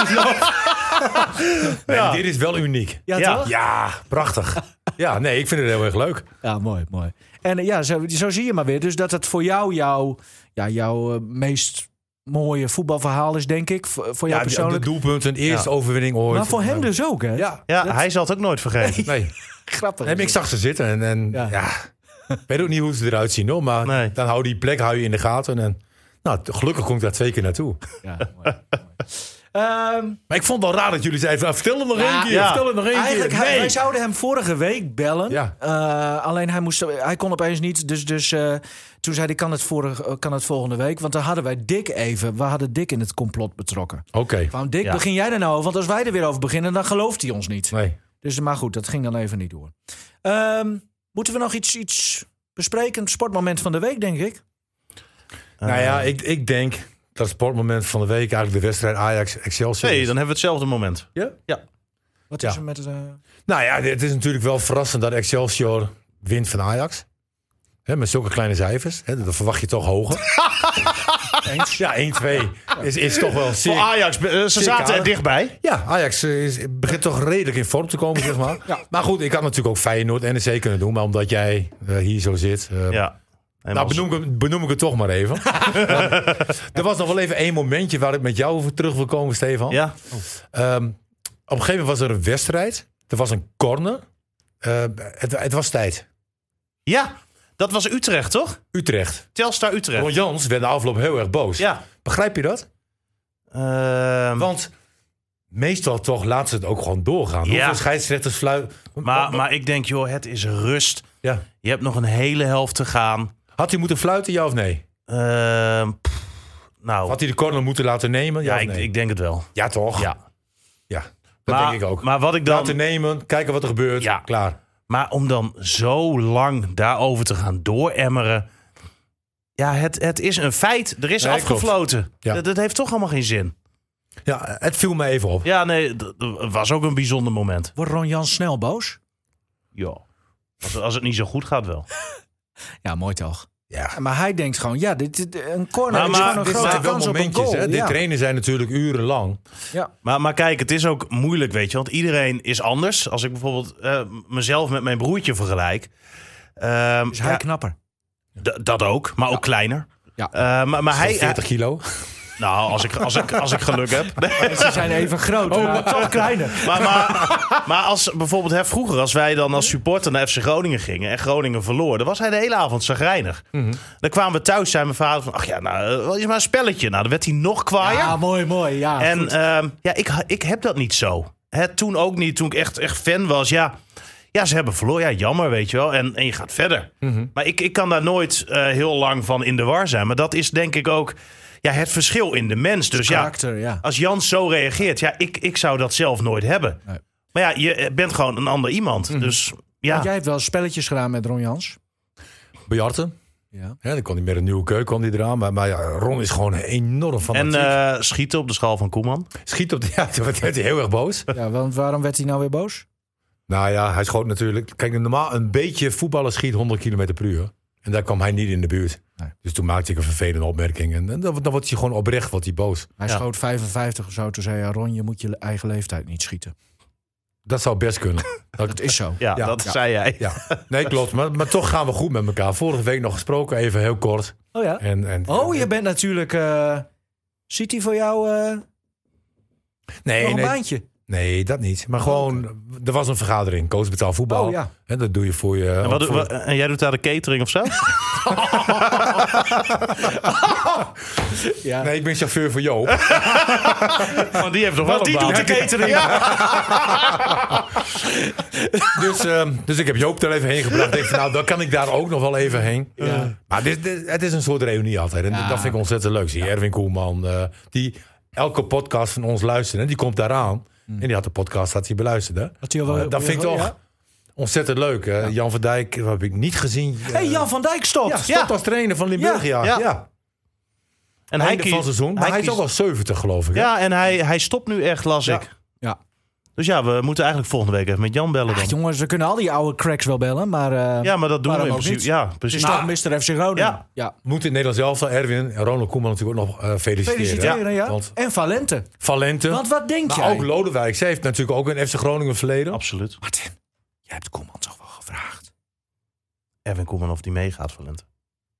Nee, dit is wel uniek. Ja, Ja. toch? Ja, prachtig. Ja, nee, ik vind het heel erg leuk. Ja, mooi. En ja, zo zie je maar weer. Dus dat het voor jou jouw meest mooie voetbalverhaal is, denk ik. Voor jou Ja, de persoonlijk. doelpunten, eerste overwinning ooit. Maar voor hem dus ook, hè? Ja, Ja, hij zal het ook nooit vergeten. nee. Grappig. Nee, maar ik zag ze zitten en Ja. ik weet ook niet hoe ze eruit zien, hoor. Maar Nee. dan hou die plek in de gaten. En gelukkig kom ik daar 2 keer naartoe. Ja, mooi. Maar ik vond het wel raar dat jullie zeiden, vertel het nog één keer. ja. Vertel het nog één Eigenlijk, keer. Nee. wij zouden hem vorige week bellen. Ja. Alleen hij kon opeens niet. Dus toen zei hij, kan het volgende week. Want dan hadden wij we hadden Dick in het complot betrokken. Oké. Van Dick, Ja. begin jij er nou over? Want als wij er weer over beginnen, dan gelooft hij ons niet. Nee. Dus, maar goed, dat ging dan even niet door. Moeten we nog iets bespreken? Het sportmoment van de week, denk ik. Nou ja, ik denk dat sportmoment van de week eigenlijk de wedstrijd Ajax-Excelsior Nee, is. dan hebben we hetzelfde moment. Ja? Wat Ja. is er met het... Nou ja, het is natuurlijk wel verrassend dat Excelsior wint van Ajax. Met zulke kleine cijfers. Dan verwacht je toch hoger. Ja, 1-2 is toch wel zeer... Voor Ajax, ze zaten er aardig. dichtbij. Ja, Ajax begint toch redelijk in vorm te komen, zeg maar. Ja. Maar goed, ik had natuurlijk ook Feyenoord en NEC kunnen doen. Maar omdat jij hier zo zit... Ja. En Nou, als- benoem ik het toch maar even. Er was nog wel even één momentje waar ik met jou over terug wil komen, Stefan. Ja. Op een gegeven moment was er een wedstrijd. Er was een corner. Het was tijd. Ja, dat was Utrecht, toch? Utrecht. Telstar Utrecht. Ron Jans werd de afloop heel erg boos. Ja. Begrijp je dat? Want meestal toch laten ze het ook gewoon doorgaan. Ja. Hoeveel scheidsrechters fluiten? Maar ik denk, joh, het is rust. Ja. Je hebt nog een hele helft te gaan. Had hij moeten fluiten, ja of nee? Nou, Had hij de corner moeten laten nemen, ja, ja, of nee? ik denk het wel. Ja, toch? Ja. Ja, dat Maar, denk ik ook. maar wat ik dan... Laten nemen, kijken wat er gebeurt. Ja. Klaar. Maar om dan zo lang daarover te gaan dooremmeren... Ja, het is een feit. Er is Nee, afgefloten. Ja. Dat heeft toch allemaal geen zin. Ja, het viel me even op. Ja, nee, dat was ook een bijzonder moment. Wordt Ron Jans snel boos? Ja. Als het niet zo goed gaat wel. Ja, mooi toch? Ja. Maar hij denkt gewoon, een corner Maar- is gewoon maar een Dit grote zijn wel kans op een momentjes, goal. hè? De Ja. trainen zijn natuurlijk urenlang. Ja. Maar kijk, het is ook moeilijk, weet je. Want iedereen is anders. Als ik bijvoorbeeld mezelf met mijn broertje vergelijk. Is hij knapper? Dat ook, maar ook kleiner. Ja. Maar hij... 40 kilo. Nou, als ik geluk heb. Ze zijn even groot, maar toch kleiner. Maar als bijvoorbeeld vroeger, als wij dan als supporter naar FC Groningen gingen en Groningen verloor, dan was hij de hele avond chagrijnig. Dan kwamen we thuis, zei mijn vader van, ach ja, nou, is maar een spelletje. Nou, dan werd hij nog kwaaier. Ja, mooi. Ja, en goed. ik heb dat niet zo. Toen ook niet, toen ik echt fan was, ja, ze hebben verloren. Ja, jammer, weet je wel. En je gaat verder. Maar ik kan daar nooit heel lang van in de war zijn. Maar dat is denk ik ook het verschil in de mens. Dus Karakter, ja. als Jans zo reageert, ik zou dat zelf nooit hebben. Nee. Maar ja, je bent gewoon een ander iemand. Dus ja. Want jij hebt wel spelletjes gedaan met Ron Jans. Biljarten. Ja. Ja, dan kon hij met een nieuwe keuken eraan. Maar ja, Ron is gewoon enorm fanatiek. En schieten op de schaal van Koeman. Schiet op toen werd hij heel erg boos. Ja, want waarom werd hij nou weer boos? Nou ja, hij schoot natuurlijk... Kijk, normaal een beetje voetballer schiet 100 km per uur. En daar kwam hij niet in de buurt. Nee. Dus toen maakte ik een vervelende opmerking. En dan wordt hij gewoon oprecht boos. Hij schoot 55 of zo. Toen zei hij, Ron, je moet je eigen leeftijd niet schieten. Dat zou best kunnen. Dat is zo. Ja, dat zei jij. Ja. Nee, klopt. Maar toch gaan we goed met elkaar. Vorige week nog gesproken, even heel kort. Oh ja? Je bent natuurlijk... ziet hij voor jou nog een baantje? Nee, dat niet. Maar gewoon, er was een vergadering. Coach betaald voetbal. Oh ja. En dat doe je voor je... En jij doet daar de catering of zo? Ja. Nee, ik ben chauffeur voor Joop. Want die heeft nog wel een die baan. doet de catering. Dus ik heb Joop er even heen gebracht. Ik denk van, nou, dan kan ik daar ook nog wel even heen. Ja. Maar het is een soort reunie altijd. En dat vind ik ontzettend leuk. Zie je, Erwin Koeman, die elke podcast van ons luistert. Die komt daaraan. En die had de podcast beluisterd. Hè? Dat vind ik toch ontzettend leuk. Hè? Ja. Jan van Dijk heb ik niet gezien. Jan van Dijk stopt. Ja, stopt als trainer van Limburg. Ja. En hij van seizoen. Maar hij is ook al 70, geloof ik. Hè? Ja, en hij stopt nu echt, las ik. Ja. Dus ja, we moeten eigenlijk volgende week even met Jan bellen dan. Jongens, we kunnen al die oude cracks wel bellen, maar... ja, maar dat doen we in ook principe. niet. Ja, Het precies. is toch Mr. FC Groningen. Ja. Moet in Nederland zelf Erwin en Ronald Koeman natuurlijk ook nog feliciteren. Ja. Want En Valente. Want wat denk jij? Maar ook Lodewijk. Zij heeft natuurlijk ook een FC Groningen verleden. Absoluut. Martin, jij hebt Koeman toch wel gevraagd? Erwin Koeman of die meegaat voor Lente.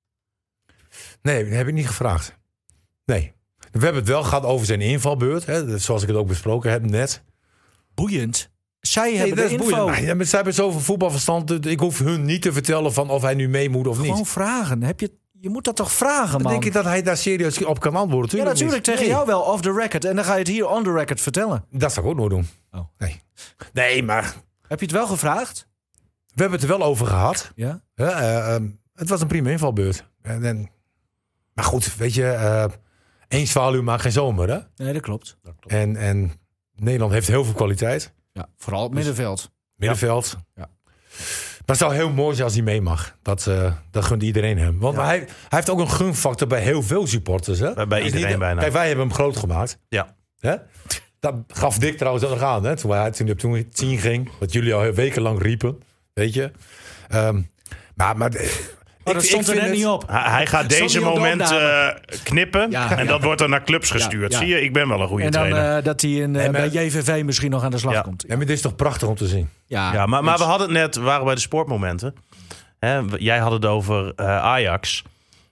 Nee, dat heb ik niet gevraagd. Nee. We hebben het wel gehad over zijn invalbeurt. Hè, zoals ik het ook besproken heb net. Boeiend. Zij hebben de info. Ja, maar zij hebben zoveel voetbalverstand. Ik hoef hun niet te vertellen van of hij nu mee moet of niet. Gewoon vragen. Je moet dat toch vragen, man? Dan denk je dat hij daar serieus op kan antwoorden? Ja, natuurlijk tegen jou wel off the record. En dan ga je het hier on the record vertellen. Dat zou ik ook nooit doen. Oh. Nee, maar... Heb je het wel gevraagd? We hebben het er wel over gehad. Ja. Het was een prima invalbeurt. Maar goed, weet je... eens zwaluw maakt geen zomer, hè? Nee, dat klopt. En Nederland heeft heel veel kwaliteit. Ja, vooral het middenveld. Middenveld. Ja. Maar het zou heel mooi zijn als hij mee mag. Dat gunt iedereen hem. Want hij heeft ook een gunfactor bij heel veel supporters. Hè? Bij iedereen bijna. Kijk, wij hebben hem groot gemaakt. Ja. Hè? Dat gaf Dick trouwens ook nog aan. Hè? Toen hij op 10 ging. Wat jullie al wekenlang riepen. Weet je. Maar dat stond er net niet op. Hij gaat deze moment knippen. Ja, en dat wordt dan naar clubs gestuurd. Zie je, ik ben wel een goede trainer. En dan dat hij bij JVV misschien nog aan de slag komt. Ja, maar dit is toch prachtig om te zien. Ja, maar we hadden het net, we waren bij de sportmomenten. Jij had het over Ajax.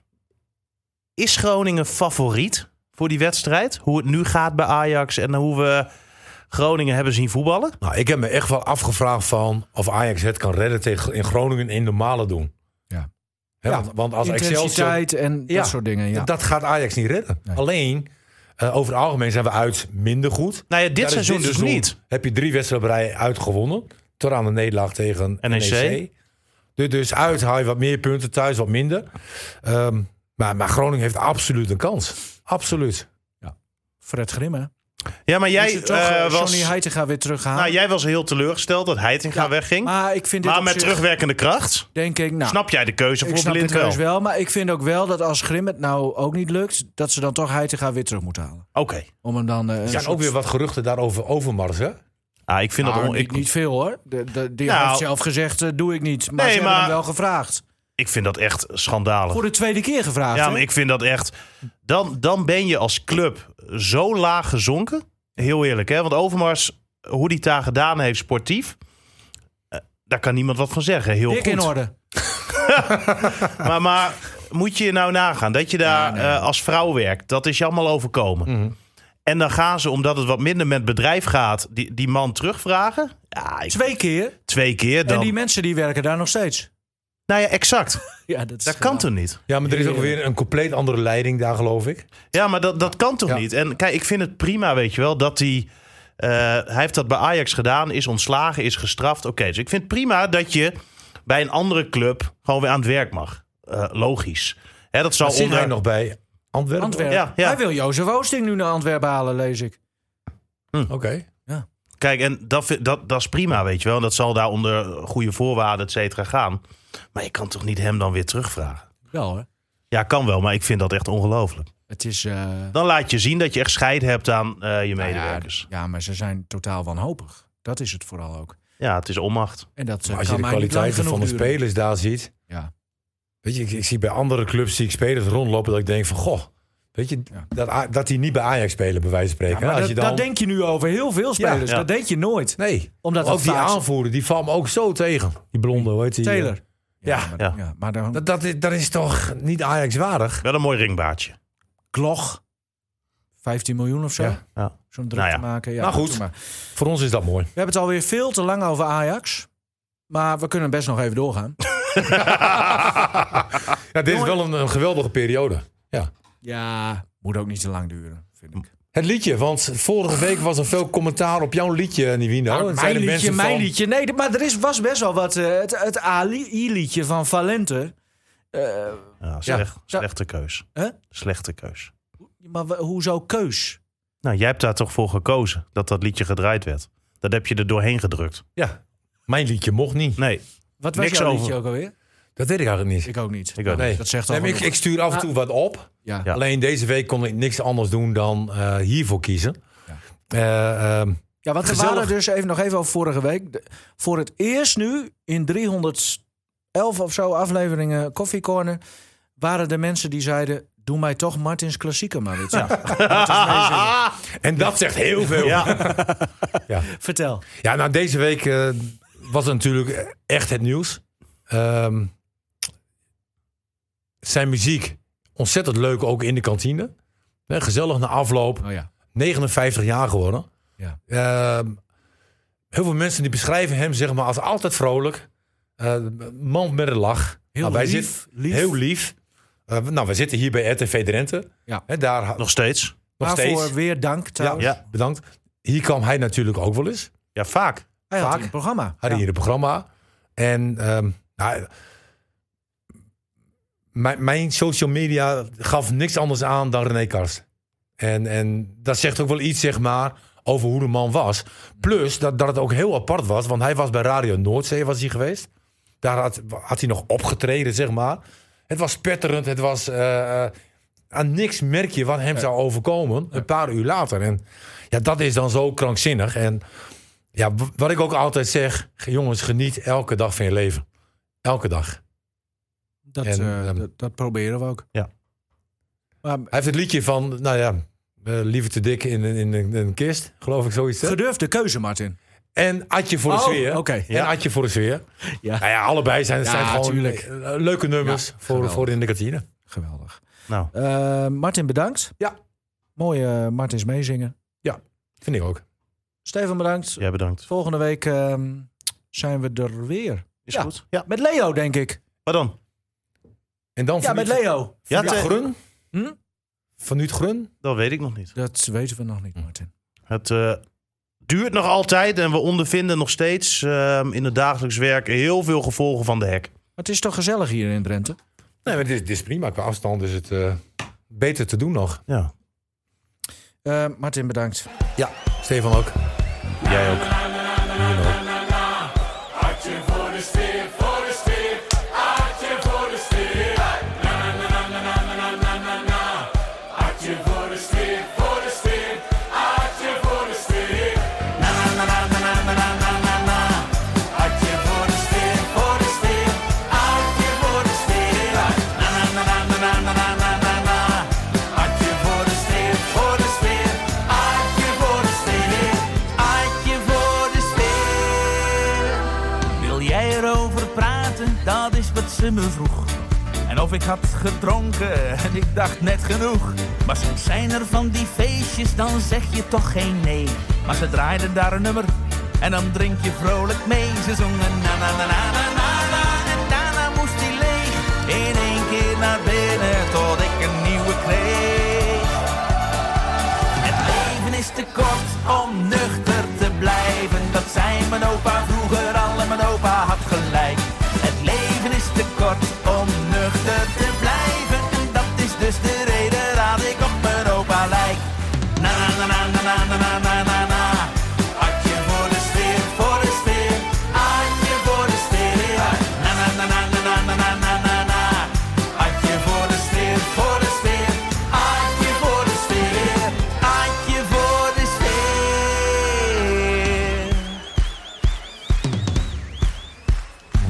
Is Groningen favoriet voor die wedstrijd? Hoe het nu gaat bij Ajax en hoe we Groningen hebben zien voetballen? Nou, ik heb me echt wel afgevraagd van of Ajax het kan redden tegen in Groningen in normale doen. Ja, want als intensiteit en dat soort dingen. Ja. Dat gaat Ajax niet redden. Nee. Alleen, over het algemeen zijn we uit minder goed. Nou ja, dit seizoen dus niet. Heb je 3 wedstrijden uitgewonnen. Tot aan de nederlaag tegen NEC. Dus uit haal je wat meer punten, thuis wat minder. Maar Groningen heeft absoluut een kans. Absoluut. Ja. Fred Grimme. Ja, maar jij was... Johnny Heitinga weer teruggehaald. Nou, jij was heel teleurgesteld dat Heitinga wegging. Maar ik vind dit maar met terugwerkende kracht, denk ik, snap jij de keuze voor Blind wel? Ik snap de keuze wel, maar ik vind ook wel dat als Grim het nou ook niet lukt, dat ze dan toch Heitinga weer terug moeten halen. Oké. Om hem dan... er zijn ook weer wat geruchten daarover Overmars, hè? Ik vind dat niet veel, hoor. Die heeft zelf gezegd, doe ik niet. Maar ze hebben hem wel gevraagd. Ik vind dat echt schandalig. Voor de tweede keer gevraagd, Ja, maar ik vind dat echt... Dan ben je als club zo laag gezonken. Heel eerlijk, hè? Want Overmars, hoe die het daar gedaan heeft sportief, daar kan niemand wat van zeggen. Heel dik goed. In orde. maar moet je nou nagaan dat je daar als vrouw werkt? Dat is je allemaal overkomen. Mm-hmm. En dan gaan ze, omdat het wat minder met bedrijf gaat, die man terugvragen. Ja, 2 keer? 2 keer dan. En die mensen die werken daar nog steeds. Nou ja, exact. Ja, dat kan toch niet? Ja, maar er is ook weer een compleet andere leiding daar, geloof ik. Ja, maar dat kan toch niet? En kijk, ik vind het prima, weet je wel, dat hij heeft dat bij Ajax gedaan, is ontslagen, is gestraft. Oké, dus ik vind het prima dat je bij een andere club gewoon weer aan het werk mag. Logisch. Hè, dat zal zit hij nog bij Antwerpen? Ja. Hij wil Jozef Oosting nu naar Antwerpen halen, lees ik. Oké. Ja. Kijk, en dat is prima, weet je wel. Dat zal daar onder goede voorwaarden, et cetera, gaan. Maar je kan toch niet hem dan weer terugvragen? Wel, hè? Ja, kan wel, maar ik vind dat echt ongelooflijk. Het is... Dan laat je zien dat je echt scheid hebt aan je medewerkers. Ja, maar ze zijn totaal wanhopig. Dat is het vooral ook. Ja, het is onmacht. En dat Maar als je de kwaliteiten van de spelers daar ziet... Ja. Weet je, ik zie bij andere clubs spelers rondlopen dat ik denk van... Goh, weet je, dat die niet bij Ajax spelen, bij wijze van spreken. Ja, maar als je dan... dat denk je nu over heel veel spelers. Ja. Dat denk je nooit. Nee, Omdat ook die aanvoerder, die valt me ook zo tegen. Die blonde, hoe heet die? Taylor. Ja. Maar dan... Dat is toch niet Ajax waardig? Wel een mooi ringbaardje. Glog. 15 miljoen of zo. Ja. Zo'n druk te maken. Ja, nou goed, maar. Voor ons is dat mooi. We hebben het alweer veel te lang over Ajax. Maar we kunnen best nog even doorgaan. Ja, dit is wel een geweldige periode. Ja. Ja, moet ook niet te lang duren, vind ik. Het liedje, want vorige week was er veel commentaar op jouw liedje, Nivino. Nou, mijn liedje. Nee, maar was best wel wat. Het AI-liedje van Valente. Slechte keus. Huh? Slechte keus. Maar hoezo keus? Nou, jij hebt daar toch voor gekozen dat liedje gedraaid werd. Dat heb je er doorheen gedrukt. Ja, mijn liedje mocht niet. Nee. Wat was niks jouw over. liedje ook alweer? Dat weet ik eigenlijk niet. Ik ook niet. Ik ook Nee. Dat zegt al. Nee, ik stuur af en toe wat op. Ja. Ja. Alleen deze week kon ik niks anders doen dan hiervoor kiezen. Ja, want we gezellig. waren dus nog even over vorige week. Voor het eerst nu in 311 of zo afleveringen Koffie Corner waren er mensen die zeiden: doe mij toch Martins klassieker maar weer. Ja. En dat zegt heel veel. Ja. Vertel. Ja, nou deze week was het natuurlijk echt het nieuws. Zijn muziek ontzettend leuk ook in de kantine. Gezellig na afloop. Oh ja. 59 jaar geworden. Ja. Heel veel mensen die beschrijven hem zeg maar als altijd vrolijk. Man met een lach. Heel wij lief. Heel lief. We zitten hier bij RTV Drenthe. Ja. Daar Nog steeds. nog Waarvoor steeds. weer dank trouwens. Ja. Bedankt. Hier kwam hij natuurlijk ook wel eens. Ja, vaak. Hij had Vaak. hier een programma. Had hier een programma. En mijn social media gaf niks anders aan dan René Karst. En dat zegt ook wel iets, zeg maar, over hoe de man was. Plus dat het ook heel apart was, want hij was bij Radio Noordzee was hij geweest. Daar had hij nog opgetreden, zeg maar. Het was spetterend, het was... aan niks merk je wat hem zou overkomen een paar uur later. En ja, dat is dan zo krankzinnig. En ja, wat ik ook altijd zeg, jongens, geniet elke dag van je leven. Elke dag. Dat proberen we ook. Ja. Maar Hij heeft het liedje van, liever te dik in een kist, geloof ik zoiets. Hè? gedurfde keuze, Martin. En Adje voor de sfeer. oké. En Adje voor de sfeer. Ja. Nou ja, allebei zijn gewoon tuurlijk. leuke nummers Ja, voor in de kantine. Geweldig. Nou, Martin, bedankt. Ja. Mooie Martins meezingen. Vind ik ook. Steven, bedankt. jij bedankt. Volgende week zijn we er weer. Is Ja. goed. Ja. Met Leo, denk ik. Wat dan? En dan Ja, met Leo. Ja, Van Grun. Hm? Van Nuut Grun. Dat weet ik nog niet. Dat weten we nog niet, Martin. Het duurt nog altijd en we ondervinden nog steeds in het dagelijks werk heel veel gevolgen van de hek. Maar het is toch gezellig hier in Drenthe? Nee, maar dit is prima. Qua afstand is het beter te doen nog. Ja. Martin, bedankt. Ja, Stefan ook. Jij ook. Dat is wat ze me vroeg. En of ik had gedronken en ik dacht net genoeg. Maar soms zijn er van die feestjes, dan zeg je toch geen nee. Maar ze draaiden daar een nummer en dan drink je vrolijk mee. Ze zongen na na na na na na na. En daarna moest hij leeg. In één keer naar binnen tot ik een nieuwe kreeg. Het leven is te kort om nuchter te blijven. Dat zei mijn opa vroeger al en mijn opa had gelijk. Het leven is te kort om nuchter te blijven. En dat is dus de reden dat ik op mijn opa lijk. Na na na na na na na na na. Adje voor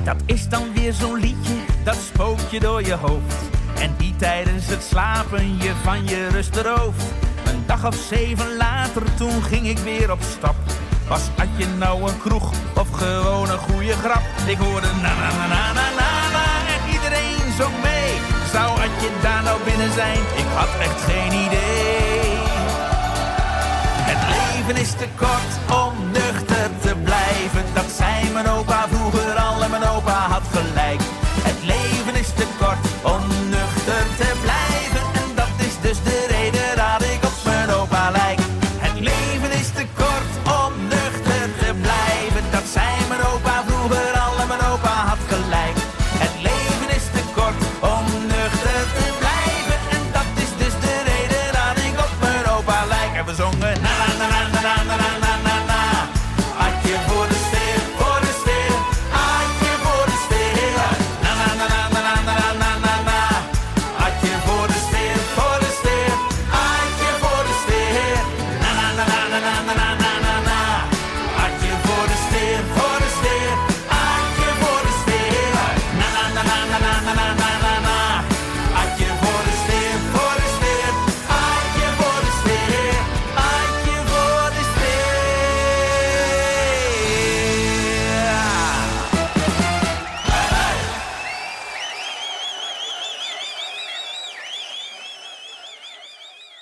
Dat is dan weer zo'n liedje, dat spookt je door je hoofd. En die tijdens het slapen je van je rust berooft. Een dag of 7 later, toen ging ik weer op stap. Was Adje nou een kroeg of gewoon een goede grap? Ik hoorde na na na na na na na en iedereen zong mee. Zou Adje daar nou binnen zijn? Ik had echt geen idee. Het leven is te kort om nuchter te blijven. Dat zei mijn opa vroeger al en mijn opa had gelijk. Het leven is te kort om nuchter te blijven. En dat is dus de reden dat ik op mijn opa lijk. Het leven is te kort om nuchter te blijven. Dat zei mijn opa vroeger al en mijn opa had gelijk. Het leven is te kort om nuchter te blijven. En dat is dus de reden dat ik op mijn opa lijk. En we zongen na na na na na na na na na na. Adje voor de sfeer, voor de sfeer. Adje voor de sfeer. Na na na na na na na na na na. Adje voor de sfeer, voor de sfeer. Adje voor de sfeer. Na na na na na na na na na na. Adje voor de sfeer, voor de sfeer. Adje voor de sfeer. Na na na na na na na na na na.